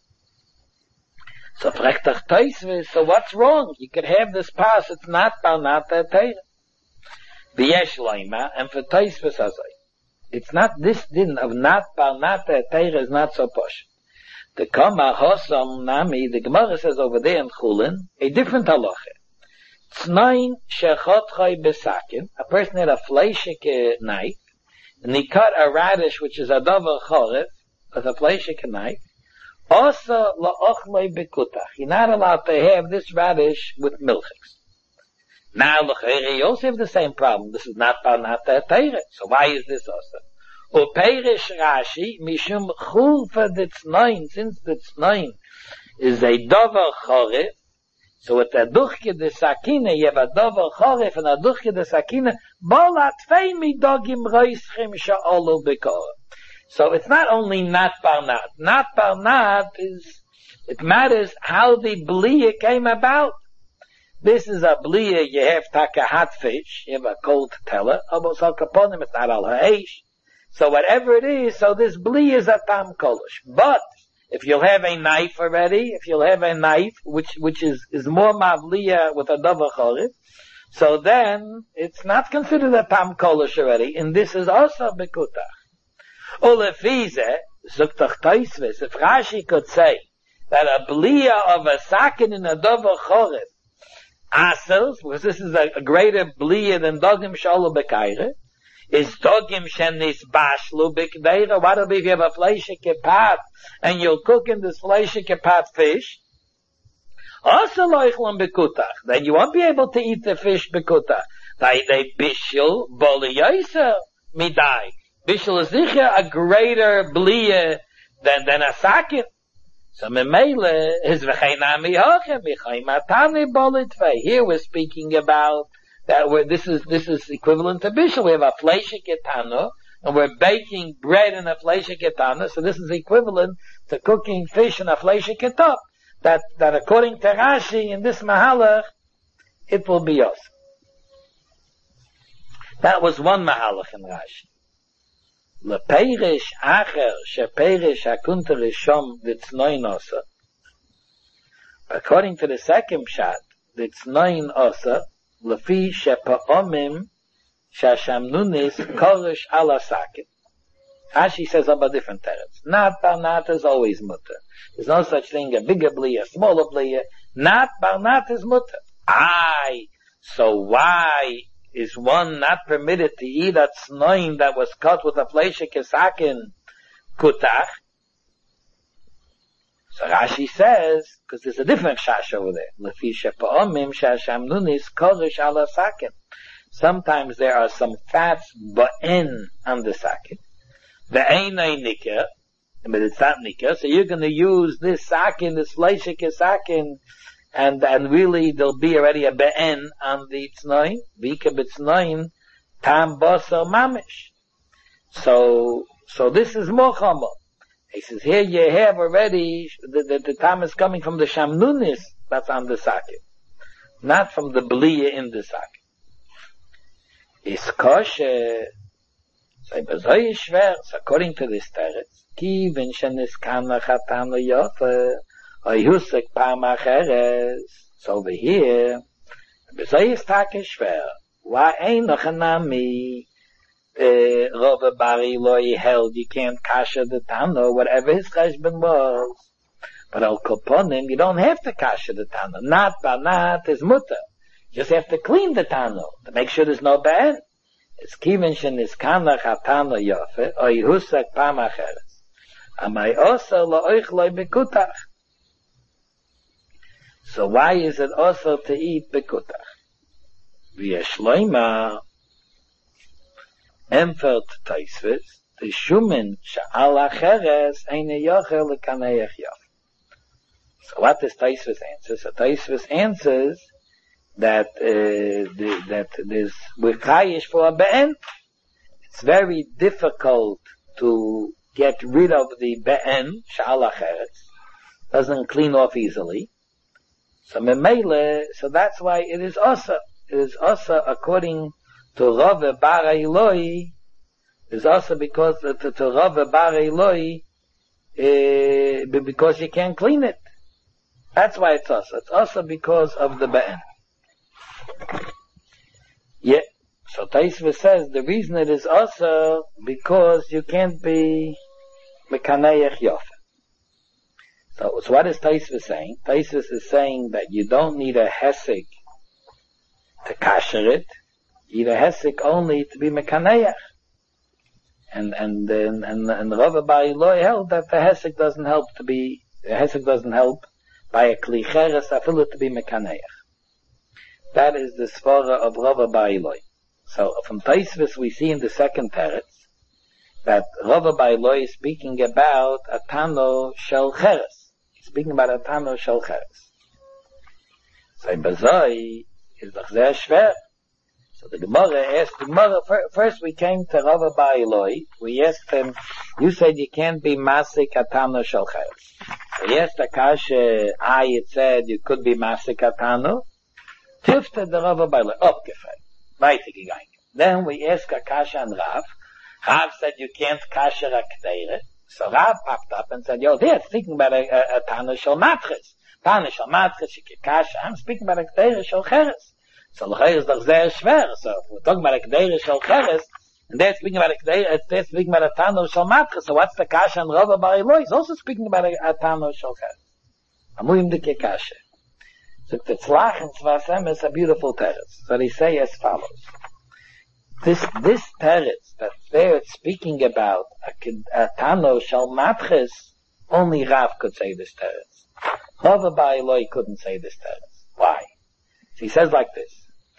So, fragt ach Tosfos, so what's wrong? You can have this pas, it's not barnata hetere. V'yesh loima, and for Tosfos azay. It's not this din of not barnata teira is not so posh. The kama hosam nami, the Gemara says over there in Chulin, a different halacha. Tznoin shechotchai besakin, a person had a fleshike knife, and he cut a radish, which is a davar choref, with a fleshike knife. Also la'ochloi bekutach. You're not allowed to have this radish with milchiks. Now, you also have the same problem. This is not barnata teire. So why is this also? Uperish Rashi, mishum chulfa ditznoin, since ditznoin is a dover choref, so with a duchke de sakine, you have a dover choref and a duchke de sakine, bolat feimi dogim roischim sha'olu bekor. So it's not only not barnat. Not barnat is, it matters how the blia came about. This is a blia, you have taka hot fish, you have a cold teller, almost al kaponim, it's not al ha'esh. So whatever it is, so this blia is a tam kolish. But, if you'll have a knife already, if you'll have a knife, which, which is, is more mavliya with a davar chorif, so then, it's not considered a tam kolish already, and this is also bekutach. Ulefize, zuktach Tosfos, if Rashi could say, that a blia of a sakin in a davar chorif, asels, because this is a, a greater blia than dogim shalo bekaire. is dogim shenis bashlu bikdeira. What if you have a fleishike pot and you'll cook in this fleishike pot fish? Also loichlam bekutach. Then you won't be able to eat the fish bekutach. They they bishul boli yoiser midai. Bishul is sicher a greater blie than than a sakin. So memele is v'cheinami hochem v'cheimatani boli tvei. Here we're speaking about that we're, this is this is equivalent to bishul. We have a fleishik etano, and we're baking bread in a fleishik etano. So this is equivalent to cooking fish in a fleishik etop. That that according to Rashi in this mahalach, it will be us. That was one mahalach in Rashi. Lepeirish acher shepeirish hakunter rishom ditznoin osa. According to the second pshat, ditznoin osa. Lefi shepaomim shashamnunis korish ala sakin. Rashi says about different terms. Not barnat is always mutter. There's no such thing, a bigger blia, a smaller blia. Not barnat is mutter. Aye. So why is one not permitted to eat a tznoin that was cut with a fleishik sakin kutach? So Rashi says, because there's a different shash over there. Lefi shepa'omim shashamnunis korish ala sakin. Sometimes there are some fats ba'en on the sakin. The einay nikah, but it's not nikah, so you're going to use this sakin, this fleishik sakin, and and really there'll be already a ba'en on the tznoin, vika b'tznoin, tam basar mamish. So, so this is more chama. He says, here you have already, the, the, the time is coming from the shamnunis that's on the sakin, not from the blia in the sakin. Is kosher, so according to this teretz, ki v'in shenis kana chatana yofer, oy husek pama cheres. So over here, b'zoy is take shver. Why ain't noch anami? Rove Bari Loi held you can't kasha the tano, whatever his cheshbon was. But al koponim, you don't have to kasha the tano. Not banat is mutter. You just have to clean the tano to make sure there's no bad. It's kiven shen is kana chatano yofe, or yihusak pamacheres. Amai also lo oich loi bekutach. So why is it also to eat bekutach? V'yesh loima, Empert Taisvis, the Shumin Sha'al Acheres Eine Yochel Lekaneach Yof. So what does Taisvis answer? So Taisvis answers that uh, the, that there's we're chayish for a be'en. It's very difficult to get rid of the be'en Sha'al Acheres. Doesn't clean off easily. So memele, so that's why it is also it is also according to Rove Bar Eloi is also because to, to, to Rove Bar Eloi uh, because you can't clean it. That's why it's also. It's also because of the Be'en. Yeah. So Taisva says the reason it is also because you can't be Mekaneyach Yofa. So, so what is Taisva saying? Taisva is saying that you don't need a Hesek to kasher it. You need a Hesek only to be Mekaneyach. And, and, and, and, and Rava Bar Eloi held that the Hesek doesn't help to be, the Hesek doesn't help by a Klicheres Afilu to be Mekaneyach. That is the svara of Rava Bar Eloi. So from Taisvis we see in the second teretz that Rava Bar Eloi is speaking about Atano Shel Cheres. He's speaking about Atano Shel Cheres. So in Bazoi is doch sehr schwer. So the Gemara asked, the Gemara, first we came to Rava Bar Eloi, we asked him, you said you can't be Masik Atano Shel Cheres. So he asked Akasha, I it said you could be Masik Atano. Tifte the Rava Bar Eloi, upgefallen. Weitergegangen. Then we asked Akasha and Rav. Rav said you can't kasher a k'deire. So Rav popped up and said, yo, they're speaking about a, a, a Tana Shel Matches. Tana Shel Matches, you can kasher. I'm speaking about a k'deire Shel Cheres. So l'chayr is doch sehr schwer. So if we're talking about a k'deire Shel Cheres, and they're speaking about a k'deire, they're speaking about a Tana Shel Matches. So what's the kasha and Rava Bar Eloi? He's also speaking about a, a Tana Shel Cheres. Amuyim dike kasha. So the tzlach and tzvasem is a beautiful teretz. So they say as follows. This, this teretz, that there it's speaking about, a, a tano shal matches, only Rav could say this teretz. Chava Ba'iloi couldn't say this teretz. Why? So he says like this.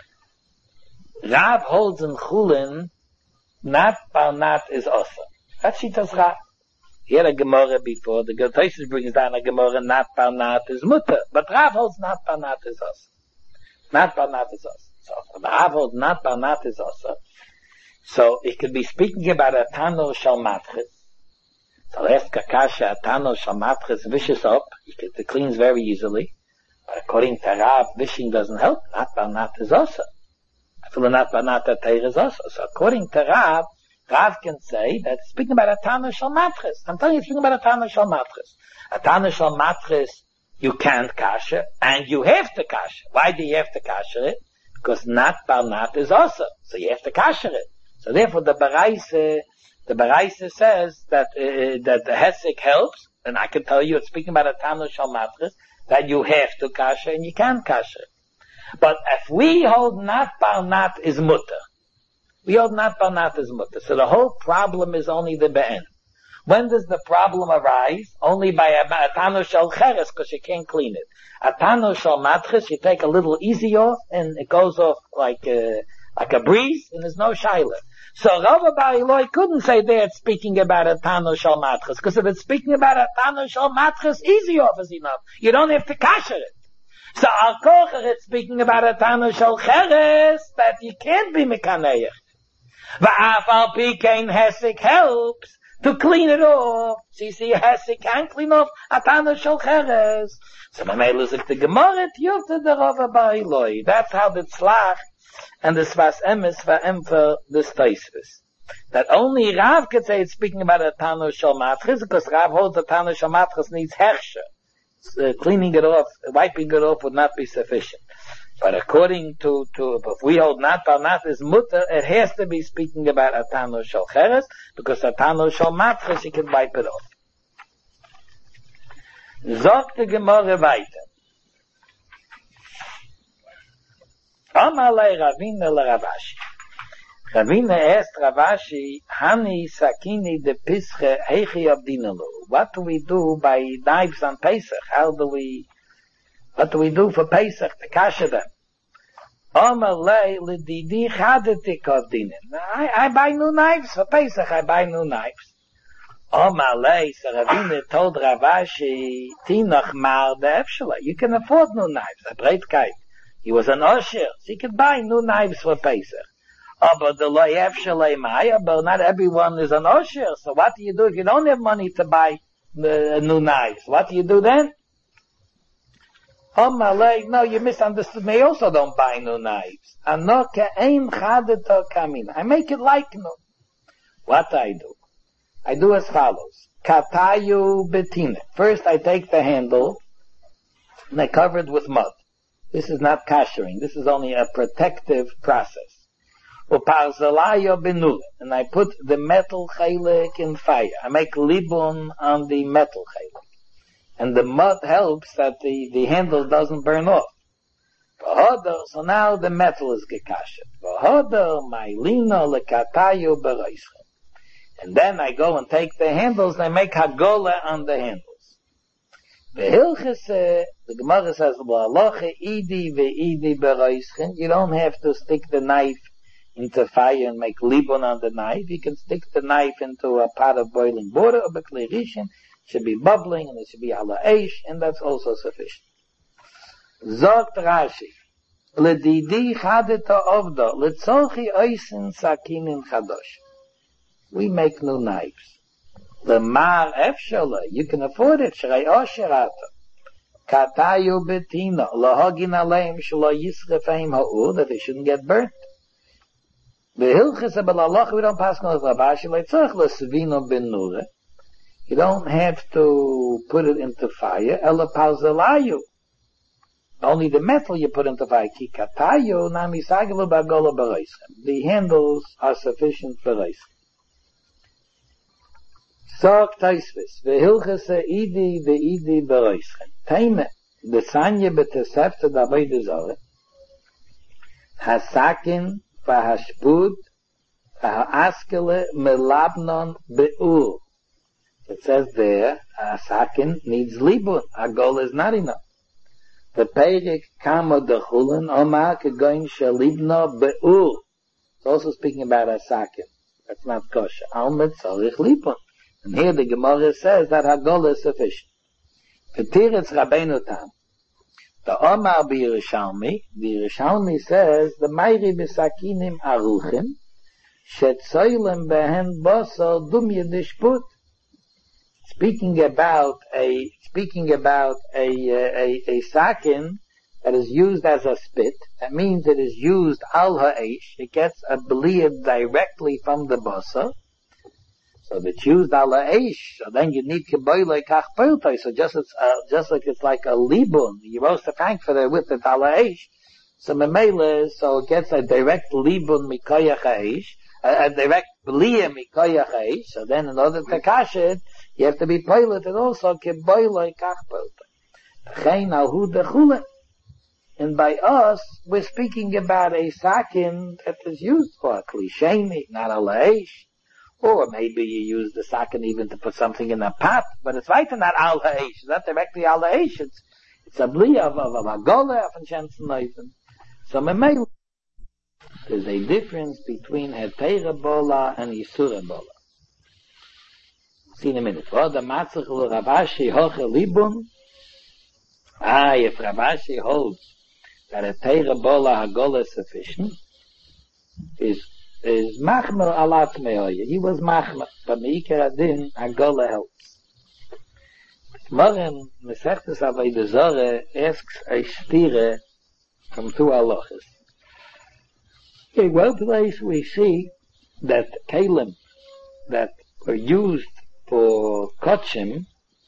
Rav holds in Chulin, not Barnat is awesome. That's Shitas Rav. He had a Gemara before. The Tosfos brings down a Gemara, not Barnat is mutter. But Rav holds not Barnat is awesome. Not Barnat is awesome. So if Rav holds not Barnat is awesome. So it could be speaking about a Tano Shal Matches. So ask Kakasha, a Tano Shal Matches wishes up. It cleans very easily. But according to Rav, wishing doesn't help. Not Barnat is awesome. I feel not Barnat Teir is awesome. So according to Rav, Rav can say that speaking about a Tano Shal Matches. I'm telling you, speaking about a Tano Shal Matches. A Tano Shal Matches, you can't kasher, and you have to kasher. Why do you have to kasher it? Because not Barnat is awesome. So you have to kasher it. So therefore the Baraise, the Baraise says that, uh, that the Hesek helps, and I can tell you it's speaking about a Tano Shal Matches, that you have to kasher and you can't kasher. But if we hold not Barnat is mutter, we hold not Barnat is mutter. So the whole problem is only the Be'en. When does the problem arise? Only by a, a Tano Shal Cheres, because you can't clean it. A Tano Shal Matches, you take a little easy off, and it goes off like a, like a breeze, and there's no shaila. So Rava Ba'iloi couldn't say there it's speaking about a Tano Shal Matches, because if it's speaking about a Tano Shal Matches, easy off is enough. You don't have to kasher it. So Al Kocher, it's speaking about a Tano Shal Cheres, that you can't be Mekaneich. Va'af al pi kein Hesek helps to clean it off. So you see, Hesek can clean off a Tano Shal Cheres. So Mamela is the Gemara Tiyota the Rava Ba'iloi. That's how the Tzlach and the Sfas Emes va'em for the Tosfos. That only Rav could say it's speaking about a Tano Shal Matches, because Rav holds the Tano Shal Matches needs Hersher. Uh, cleaning it off, wiping it off would not be sufficient. But according to, to, if we hold not Barnat is mutter, it has to be speaking about a Tano Shal Cheres, because a Tano Shal Matches, you can wipe it off. Sagt die Gemara weiter. Amalei Ravina le Ravashi. Ravina asked Ravashi, Hani Sakini de Pische Heichi Abdinalu. What do we do by knives on Pesach? How do we, what do we do for Pesach to kasher them? Amalei Lididi Chadetik Abdinin. I, I buy new knives for Pesach, I buy new knives. Amalei, so Ravina told Ravashi, Tinach Mar de Efshala. You can afford new knives, a breit kite. He was an Osher, so he could buy new knives for Pesach. Oh, but the loy Efshalei Maya, but not everyone is an Osher. So what do you do if you don't have money to buy uh, new knives? What do you do then? Oh, Malay, no, you misunderstood me. I also don't buy new knives. I make it like new. What I do? I do as follows. Katayu betina. First I take the handle and I cover it with mud. This is not kashering. This is only a protective process. Uparzalayo benule. And I put the metal chelik in fire. I make libun on the metal chelik. And the mud helps that the, the handle doesn't burn off. So now the metal is gekashet. And then I go and take the handles and I make hagola on the handles. The Hilchese, the Gemara says, you don't have to stick the knife into fire and make libun on the knife. You can stick the knife into a pot of boiling water or beklerishin. It should be bubbling and it should be ala eish, and that's also sufficient. Zogt Rashi, Ledidi chadeta ovda, letzolchi oisin sakinin chadosh. We make new knives. The mar efshala, you can afford it, shrei osherata. Katayu betina, lohogin aleim shlo yisrefeim ha'ur, that they shouldn't get burnt. The hilchis abalaloch, we don't pass on the Rabashi, letzolch lesvino ben nure. You don't have to put it into fire. Ela parzelayu. Only the metal you put into fire. Ki katayu nami sagilu bagola bereichem. The handles are sufficient for reichem. Sog Tosfos. Vehilchese idi ve'idi bereichem. Teime. The sanya betesefte dabei de zore. Hasakin v'hashpud Askele melabnon be'ur. It says there, a sakin needs libun. A goal is not enough. The Perek Kama Dechulin Omar Kegoin Shalibno Be'ur. It's also speaking about a sakin. That's not kosher. Almet Tzorich Libun. And here the Gemara says that Hagol is sufficient. Petiretz Rabbeinu Tam. The Omar B'Yerushalmi, the Yerushalmi says, the Mayri B'Sakinim Aruchim, Shetzoylem Behen Bosor Dum Yedishput. Speaking about a, speaking about a, a, a sakin that is used as a spit, that means it is used al ha'esh, it gets a bliyah directly from the basa. So if it's used al ha'esh, so then you need kiboyle kach poiltoi, so just, it's, uh, just like it's like a libun, you roast a frankfurter with it al ha'esh, so memele, so it gets a direct libun mikoyach ha'esh, a, a direct bliyah mikoyach ha'esh, so then in order to kash it, you have to be pilot and also kiboyle kach poiltoi. Chein al hu dechule. And by us, we're speaking about a sakin that is used for a klisheni, not a laish. Or maybe you use the sakin even to put something in a pot, but it's right not al ha'esh. It's not directly al ha'esh. It's, it's a bli of, of, of a gola of a chanson noizen. So memel, there's a difference between hetera bola and yisura bola. See in a minute. Well, the matzach ul Ravashi hoche libun. Ah, if Ravashi holds that a teira bola hagola is sufficient, is is machmer alat meoye. He was machmer, but meikar adin hagola helps. Morgen Mesechtes Avodah Zarah asks a stire from two halachas. In one place we see that kalim that were used for kachim,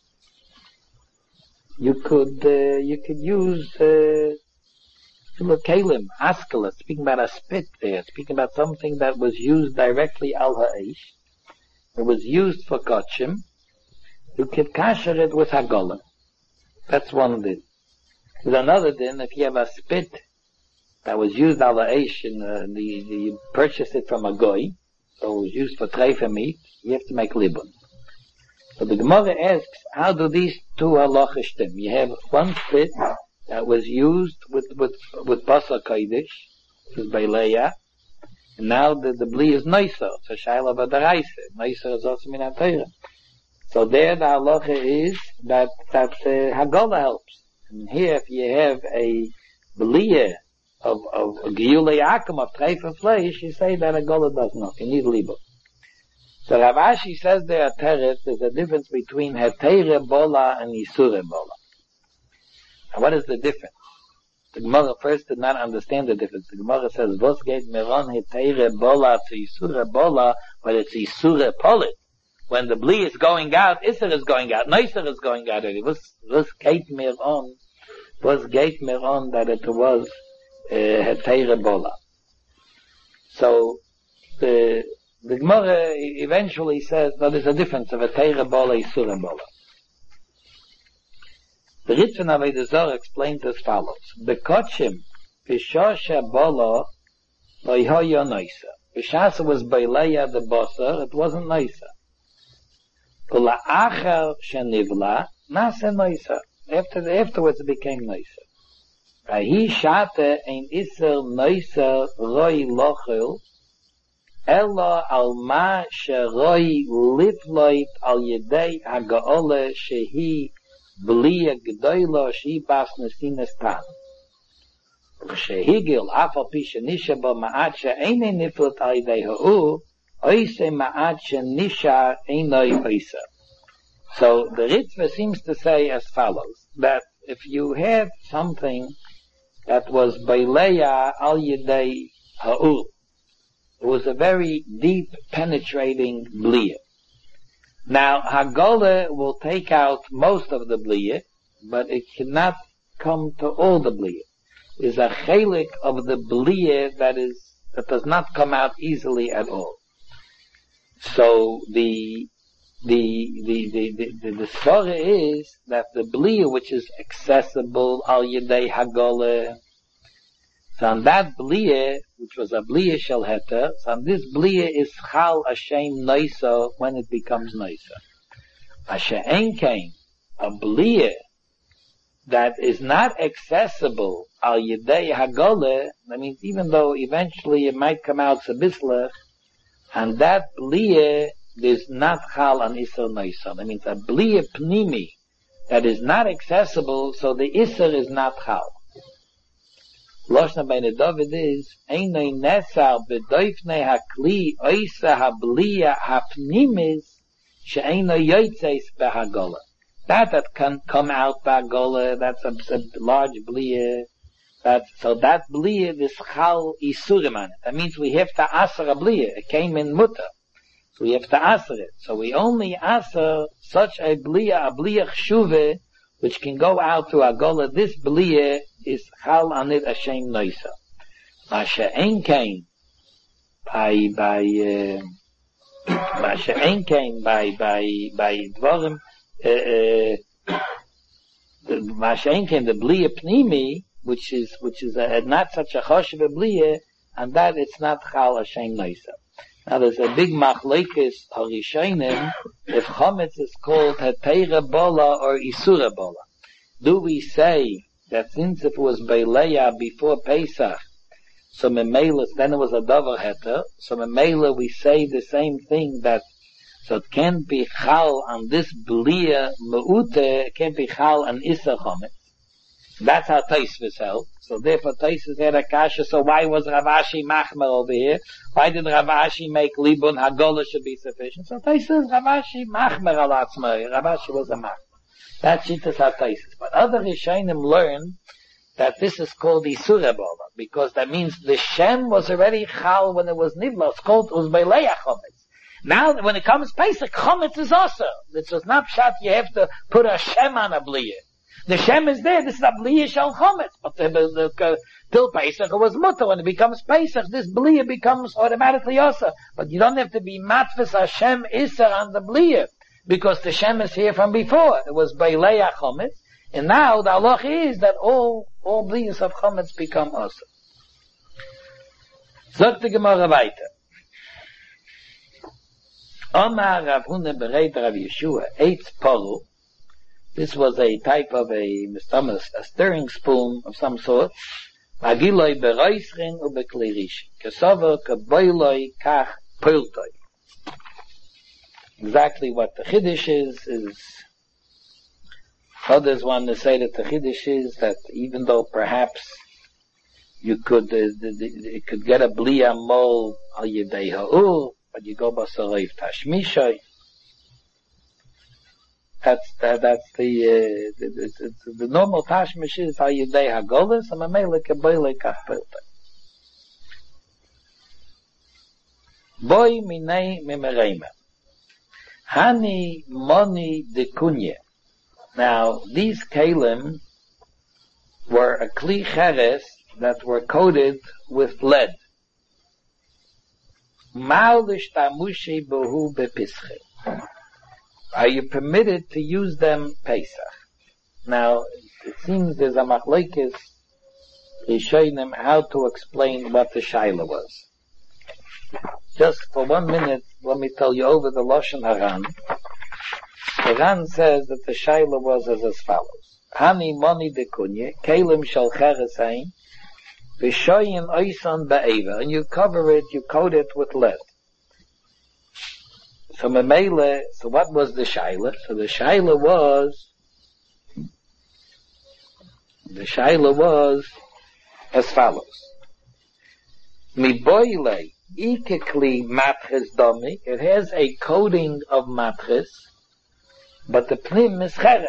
you could uh, you could use uh, kalim, askala, speaking about a spit there, speaking about something that was used directly al ha'esh. It was used for kachim. You could kasher it with hagola. That's one din. There's another din, if you have a spit that was used al ha'esh and uh, the, the, you purchased it from a goy, so it was used for treifa meat, you have to make libun. So the Gemara asks, how do these two halachas stem? You have one spit that was used with with with basar kodesh, which is beileya, and now the the bli is noiser, so shaila b'daraisa. Noiser is also min ha'torah. So there the halacha is that that uh, hagola helps. And here, if you have a bliya of of giyulei akum of treifa flesh, you say that hagola does not. You need libur. So Rav Ashi says there at Teretz, there's a difference between Hetera Bola and Yisura Bola. And what is the difference? The Gemara first did not understand the difference. The Gemara says, Vos geht meron Hetera Bola to Yisura Bola, but it's Yisura Polit. When the Bli is going out, Isser is going out, Noiser is going out already. Vos, vos geht meron, Vos geht meron that it was uh, Hetera Bola. So, the The Gemara eventually says that there's a difference of a teira bola, yisura bola. The Ritvan Avodah Zarah explains as follows. Bekochim, b'shosha bola, loyhoyo noisa. B'shasa was beileya the bosa, it wasn't noisa. Kula'achar shenivla, nasa noisa. After, afterwards it became noisa. Vahi shate ein iser noisa roi lochel, Ella al ma sheroi livloit al yedei hagaole shehi blia gdoilo shehi bas nesines tan. Shehigil afal pisha nisha ba ma'at she'ene niflat al yedei ha'u oise ma'at she'nisha enoi oisa. So the Ritva seems to say as follows, that if you have something that was beileya al yedei ha'u, it was a very deep, penetrating bliya. Now, hagola will take out most of the bliya, but it cannot come to all the bliya. There's a chelik of the bliya that is that does not come out easily at all. So the the the the the, the, the svara is that the bliya which is accessible al yedei hagola, So on that bliye, which was a bliye shel heter, so on this bliye is chal ashem noisa when it becomes noisa. Asher ein kain, a bliye that is not accessible al yedei hagole, that means even though eventually it might come out sabislech, and that bliye is not chal an isser noisa. That means a bliye pnimi that is not accessible, so the isser is not chal. Loshna by the David is einay nesar bedoifnei hakli oisa habliya hapnimis she'einay yoytzeis behagola. That that can come out behagola, that's a, a large bliya. That so that bliya is chal isurim on it. That means we have to aser a bliya. It came in mutter, so we have to aser it. So we only aser such a bliya, a bliya chshuve, which can go out to agola. This bliya is chal on it ashem noisa. Masha ein kain by by Masha ein kain by by by dvarim Masha ein kain the bliya pnimi, which is which is a, not such a choshev bliya, and that it's not chal ashem noisa. Now there's a big machlekes harishonim if chometz is called heteira bola or isura bola. Do we say that since it was Beileya before Pesach, so Memela, then it was a Dover Heter, so Memela we say the same thing that, so it can't be Chal on this Blia Meute, it can't be Chal on Issa Chometz. That's how Taisvis held. So therefore Taisvis had a kasha, so why was Rav Ashi Machmer over here? Why did Rav Ashi make Libun Hagola should be sufficient? So Taisvis Rav Ashi Machmer al Atzmai, Rav Ashi was a Machmer. That's Shittas HaTaisis. But other Rishonim learn that this is called Isura Bola, because that means the Shem was already Chal when it was Nivla. It's called Uzbeileya Chometz. Now, when it comes Pesach, Chometz is also. It's just not Pshat, you have to put a Shem on a Bliya. The Shem is there, this is a Bliya Shel Chometz. But the, the, the, till Pesach it was Mutter. When it becomes Pesach, this Bliya becomes automatically also. But you don't have to be Matfis Hashem Isser on the Bliya, because the Shem is here from before. It was Beileya Chometz, and now the halach is that all all bliyas of Chometz become also. Sagt the Gemara weiter. Omar Rav Huna bereit Rav Yeshua eitz poru. This was a type of a a stirring spoon of some sort. Magiloi bereisrin u beklirish. Kesover keboiloi kach pultoi. Exactly what the Chiddush is, is, others want to say that the Chiddush is that even though perhaps you could, uh, you could get a Bliya Mol al Yedei Ha'ur, but you go Basarev Tashmishay. That's, that, that's the, uh, the, the, the normal Tashmish is al Yedei Ha'golis, and Mamele Keboile Kachpilta. Boy Minei Mimereima. Hani Moni de Kunye. Now, these kalim were a kli cheres that were coated with lead. Ma'ulish tamushi bohu bepische. Are you permitted to use them Pesach? Now, it seems there's a machlekes Rishonim how to explain what the shaila was. Just for one minute, let me tell you over the Lashon Haran. Haran says that the shaila was as as follows. Hani moni de kunye, kelim shal cheres ein, v'shoyin oisan ba'eva, and you cover it, you coat it with lead. So memele, so what was the shaila? So the shaila was, the shaila was as follows. Mi boile, ikekli matches domi, it has a coating of matches, but the pnim is cheres.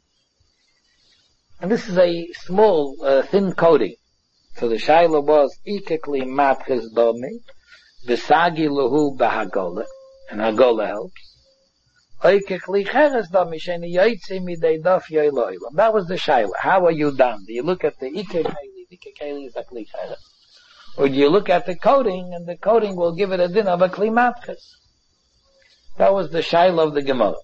And this is a small, uh, thin coating. So the shaila was, ikekli matches domi, v'sagi luhu b'hagola, and hagola helps. Ikekli cheres domi, sheni yoytzi midei dof yoyloilam. That was the shaila. How are you done? Do you look at the ikekli, the ikekli is a kli cheres? Or do you look at the coating, and the coating will give it a din of a kli matches? That was the shaila of the Gemara.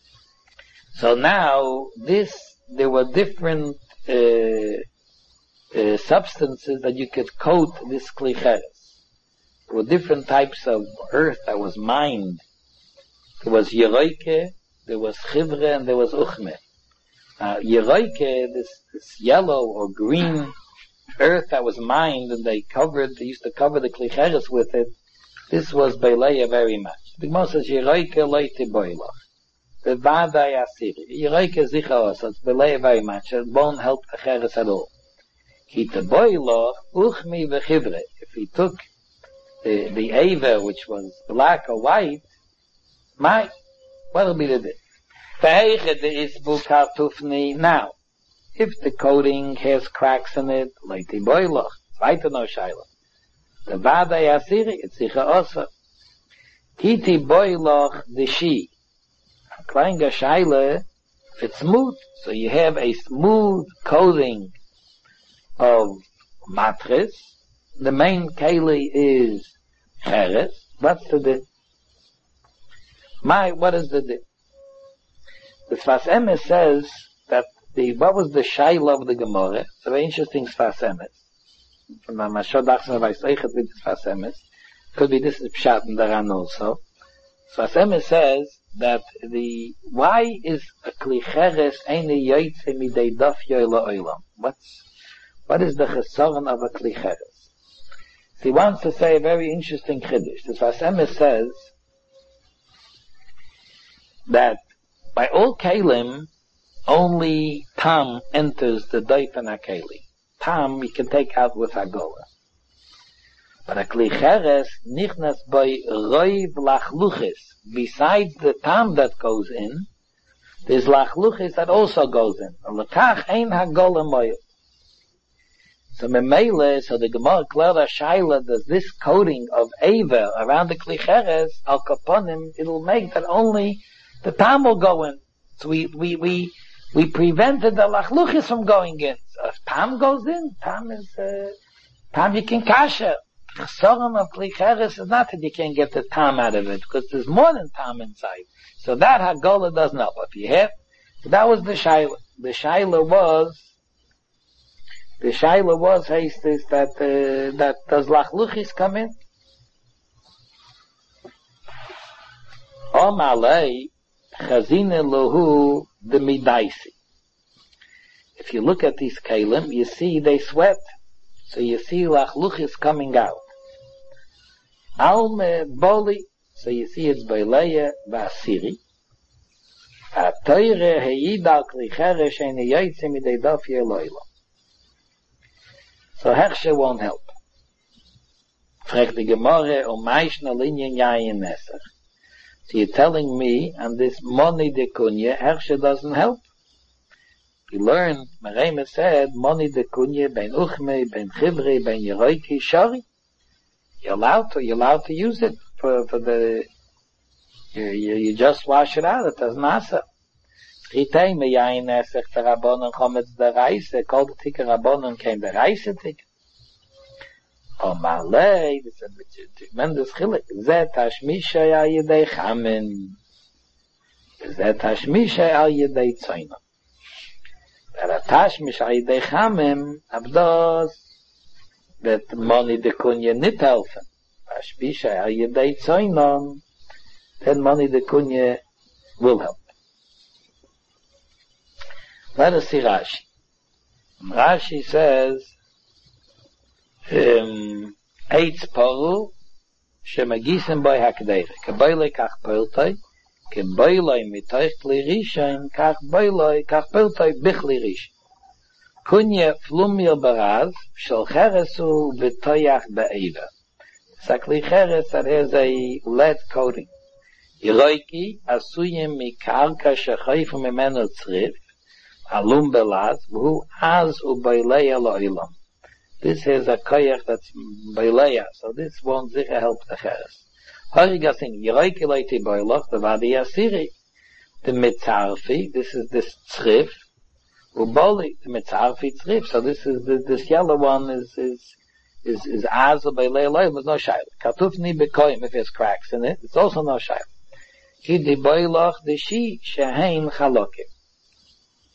So now, this, there were different, uh, uh, substances that you could coat this klicheres. There were different types of earth that was mined. There was yeroike, there was chivre, and there was uchme. Now, yeroike, this, this yellow or green earth that was mined, and they covered, they used to cover the klicheres with it, this was beileya very much. The Gemara says, yeroike leite boilach. The vadai asiri. Yeroike zicha also, it's beileya very much. It won't help the cheres at all. Ki te boilach, uchmi v'chivre. If he took the, the aver, which was black or white, my, what'll be the difference? Now, if the coating has cracks in it, like the boilach, weiter no shaila. The vadai asiri, it's sicher also. Kiti boilach the she. A klein shaila, if it's smooth, so you have a smooth coating of matris. The main keli is cheres. What's the dip? My, what is the dip? The Sfas Emes says that the, what was the shaila of the Gemara? It's a very interesting Sfas Emes. From the Mashodach of Vaisleichet with the Sfas Emes. Could be this is Pshat in the Ran also. Sfas Emes says that the, why is a klicheres eine yoytze midei daf yoyla oilam? What's, what is the chesaron of a klicheres? He wants to say a very interesting chiddush. The Sfas Emes says that by all kelim, only tam enters the doifen hakeli. Tam you can take out with hagola. But a klicheres nichnas by roiv lachluchis. Besides the tam that goes in, there's lachluchis that also goes in. Lekach ein hagola moyel. So memele, so the Gemara Klara Shaila does this coating of Ava around the klicheres al kaponim, it'll make that only the tam will go in. So we, we, we, we prevented the lachluchis from going in. So if tam goes in, tam is, uh, tam you can kasha. The chesaron of klicheres is not that you can't get the tam out of it, because there's more than tam inside. So that hagola doesn't help. If you have, so that was the shaila. The shaila was, the shaila was, haste is that, uh, that does lachluchis come in? Omalei, chazine lohu the midaisi. If you look at these kalim, you see they sweat. So you see lachluchis coming out. Alme boli, so you see it's beileya v'asiri. Atoyre heida klicheres sheine yoytze midei daf yoyla. So Hershe won't help. Frag the Gemara o meishna linyan yayin nesach. So you're telling me, and this money de kunya, Hershe doesn't help. We learned, Merema said, money de kunya, ben uchme, ben chivri, ben yeroiki, shari. You're allowed to, you're allowed to use it for, for the, you, you, you just wash it out, it doesn't answer. Ritei me yain nesech der Rabbanon chometz der Reise, kol de tike Rabbanon came der Reise tike. O malei, this is a tremendous chilik. Zeh tashmisha al yedei chamin. Zeh tashmisha al yedei tzoyna. Der tashmish al yedei chamin, abdos, that money de kunya nit helfen. Tashmisha al yedei tzoyna, then money de kunya will help. Let us see Rashi. Rashi says, um, Eitz Paru, Shemagisem Boy Hakdeire, Kaboyle Kach Peltoi, Kaboyle Mitoich Kli Rishon, Kach Boyle, Kach Peltoi Bichli Rishon. Kunya Flumir Baraz, Shal Cheresu B'toyach Be'eva. Sakli Cheres that has a lead coating. Yeroiki, Asuyim Mikarka Shechayfu Memeno Tzrif, Alum belaz, who az ubeileya lo'ilam. This is a koyach that's beileya, so this won't sicher help the cheres. Horigasin, yeroike leiti boilach, the vadi asiri. The mitzarfi, this is this tzrif, uboli, the mitzarfi tzrif, so this is, the, this yellow one is, is, is, is az ubeileya lo'ilam, there's no shayla. Katufni bekoyim, if there's cracks in it, it's also no shayla. Ki di boilach, the shi, shehein chalokim.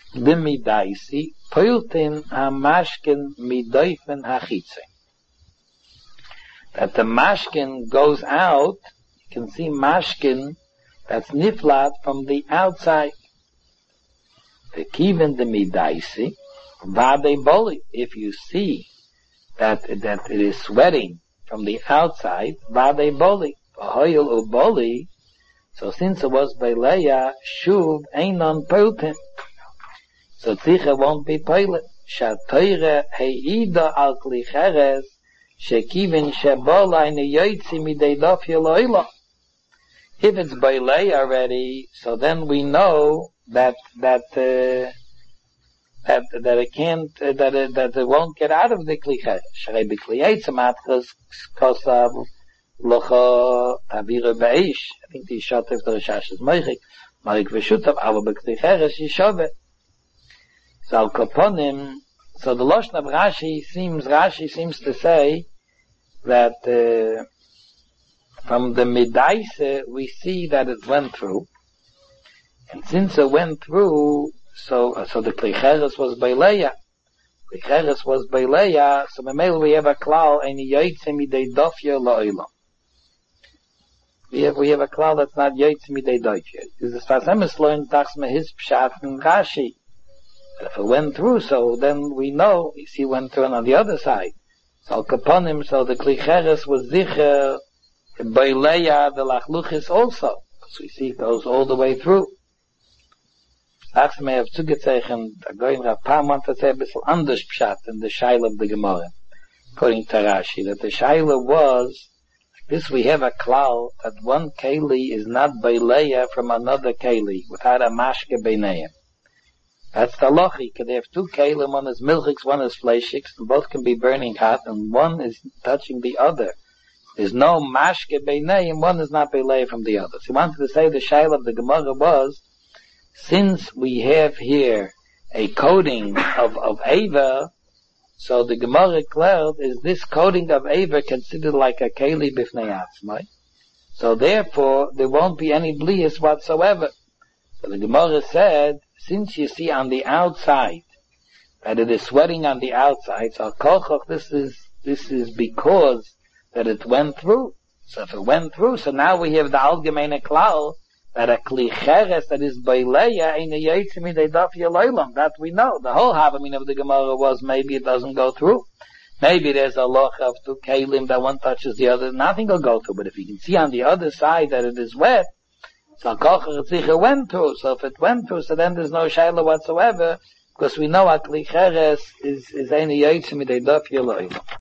Limidaisi, Poiltin ha-mashkin midoifen ha-chitze. That the mashkin goes out, you can see mashkin that's niflat from the outside. The kivin the midaisi, vade boli. If you see that that it is sweating from the outside, vade boli, v'hoyel uboli. So since it was beleya, shuv einon poiltin. So tzricha won't be poilet. Shatoire heida al kli cheres. Shekivin shebola in the yoitzi midei dof yeloila. If it's bailei already, so then we know that that uh, that that it can't uh, that it, that it won't get out of the klicha. Shrei b'kliyetzamat kosav locha avira beish. I think the shot of the Rishash is meichik. Marik v'shutav ava b'klicheres yishove. So al kaponim. So the Lashon of Rashi seems Rashi seems to say that uh, from the Midaise we see that it went through, and since it went through, so uh, so the Klicheres was Beileya. Klicheres was Beileya. So Memel we have a klal and Yoytze midei dofya la'olam. We have we have a klal that's not Yoytze midei dofya. This is Fasemis learned Tachsme his pshat in Rashi. If it went through, so then we know, you see, it went through on the other side. So Kaponim, so the Klicheres was Zicher, Beileya, the Lachluchis also. So we see it goes all the way through. Achs may have zugezeichen, da going Rav Pam want to say a bisschen anders pshat in the Shaila of the Gemara, according to Rashi, that the Shaila was, this we have a klal, that one Keli is not Beileya from another Keli, without a mashke beineim. That's the lochi. They have two kelim, one is milchiks, one is fleishiks, and both can be burning hot, and one is touching the other. There's no mashke beinei, and one is not beilei from the other. So he wanted to say the shaila of the Gemara was, since we have here a coating of, of Ava, so the Gemara declared, is this coating of Ava considered like a keli bifnei atzmai? So therefore, there won't be any blias whatsoever. So the Gemara said, since you see on the outside that it is sweating on the outside, so kolchoch, this is this is because that it went through. So if it went through, so now we have the algemeine klal that a klicheres that is beileya in a yitzim midei daf yelolam. That we know. The whole havamin of the Gemara was maybe it doesn't go through. Maybe there's a loch of two kelim that one touches the other, nothing will go through. But if you can see on the other side that it is wet, so Kocher went through, so if it went through, so then there's no shaila whatsoever, because we know a klicheres is, is any yitzim midei daf yelolam.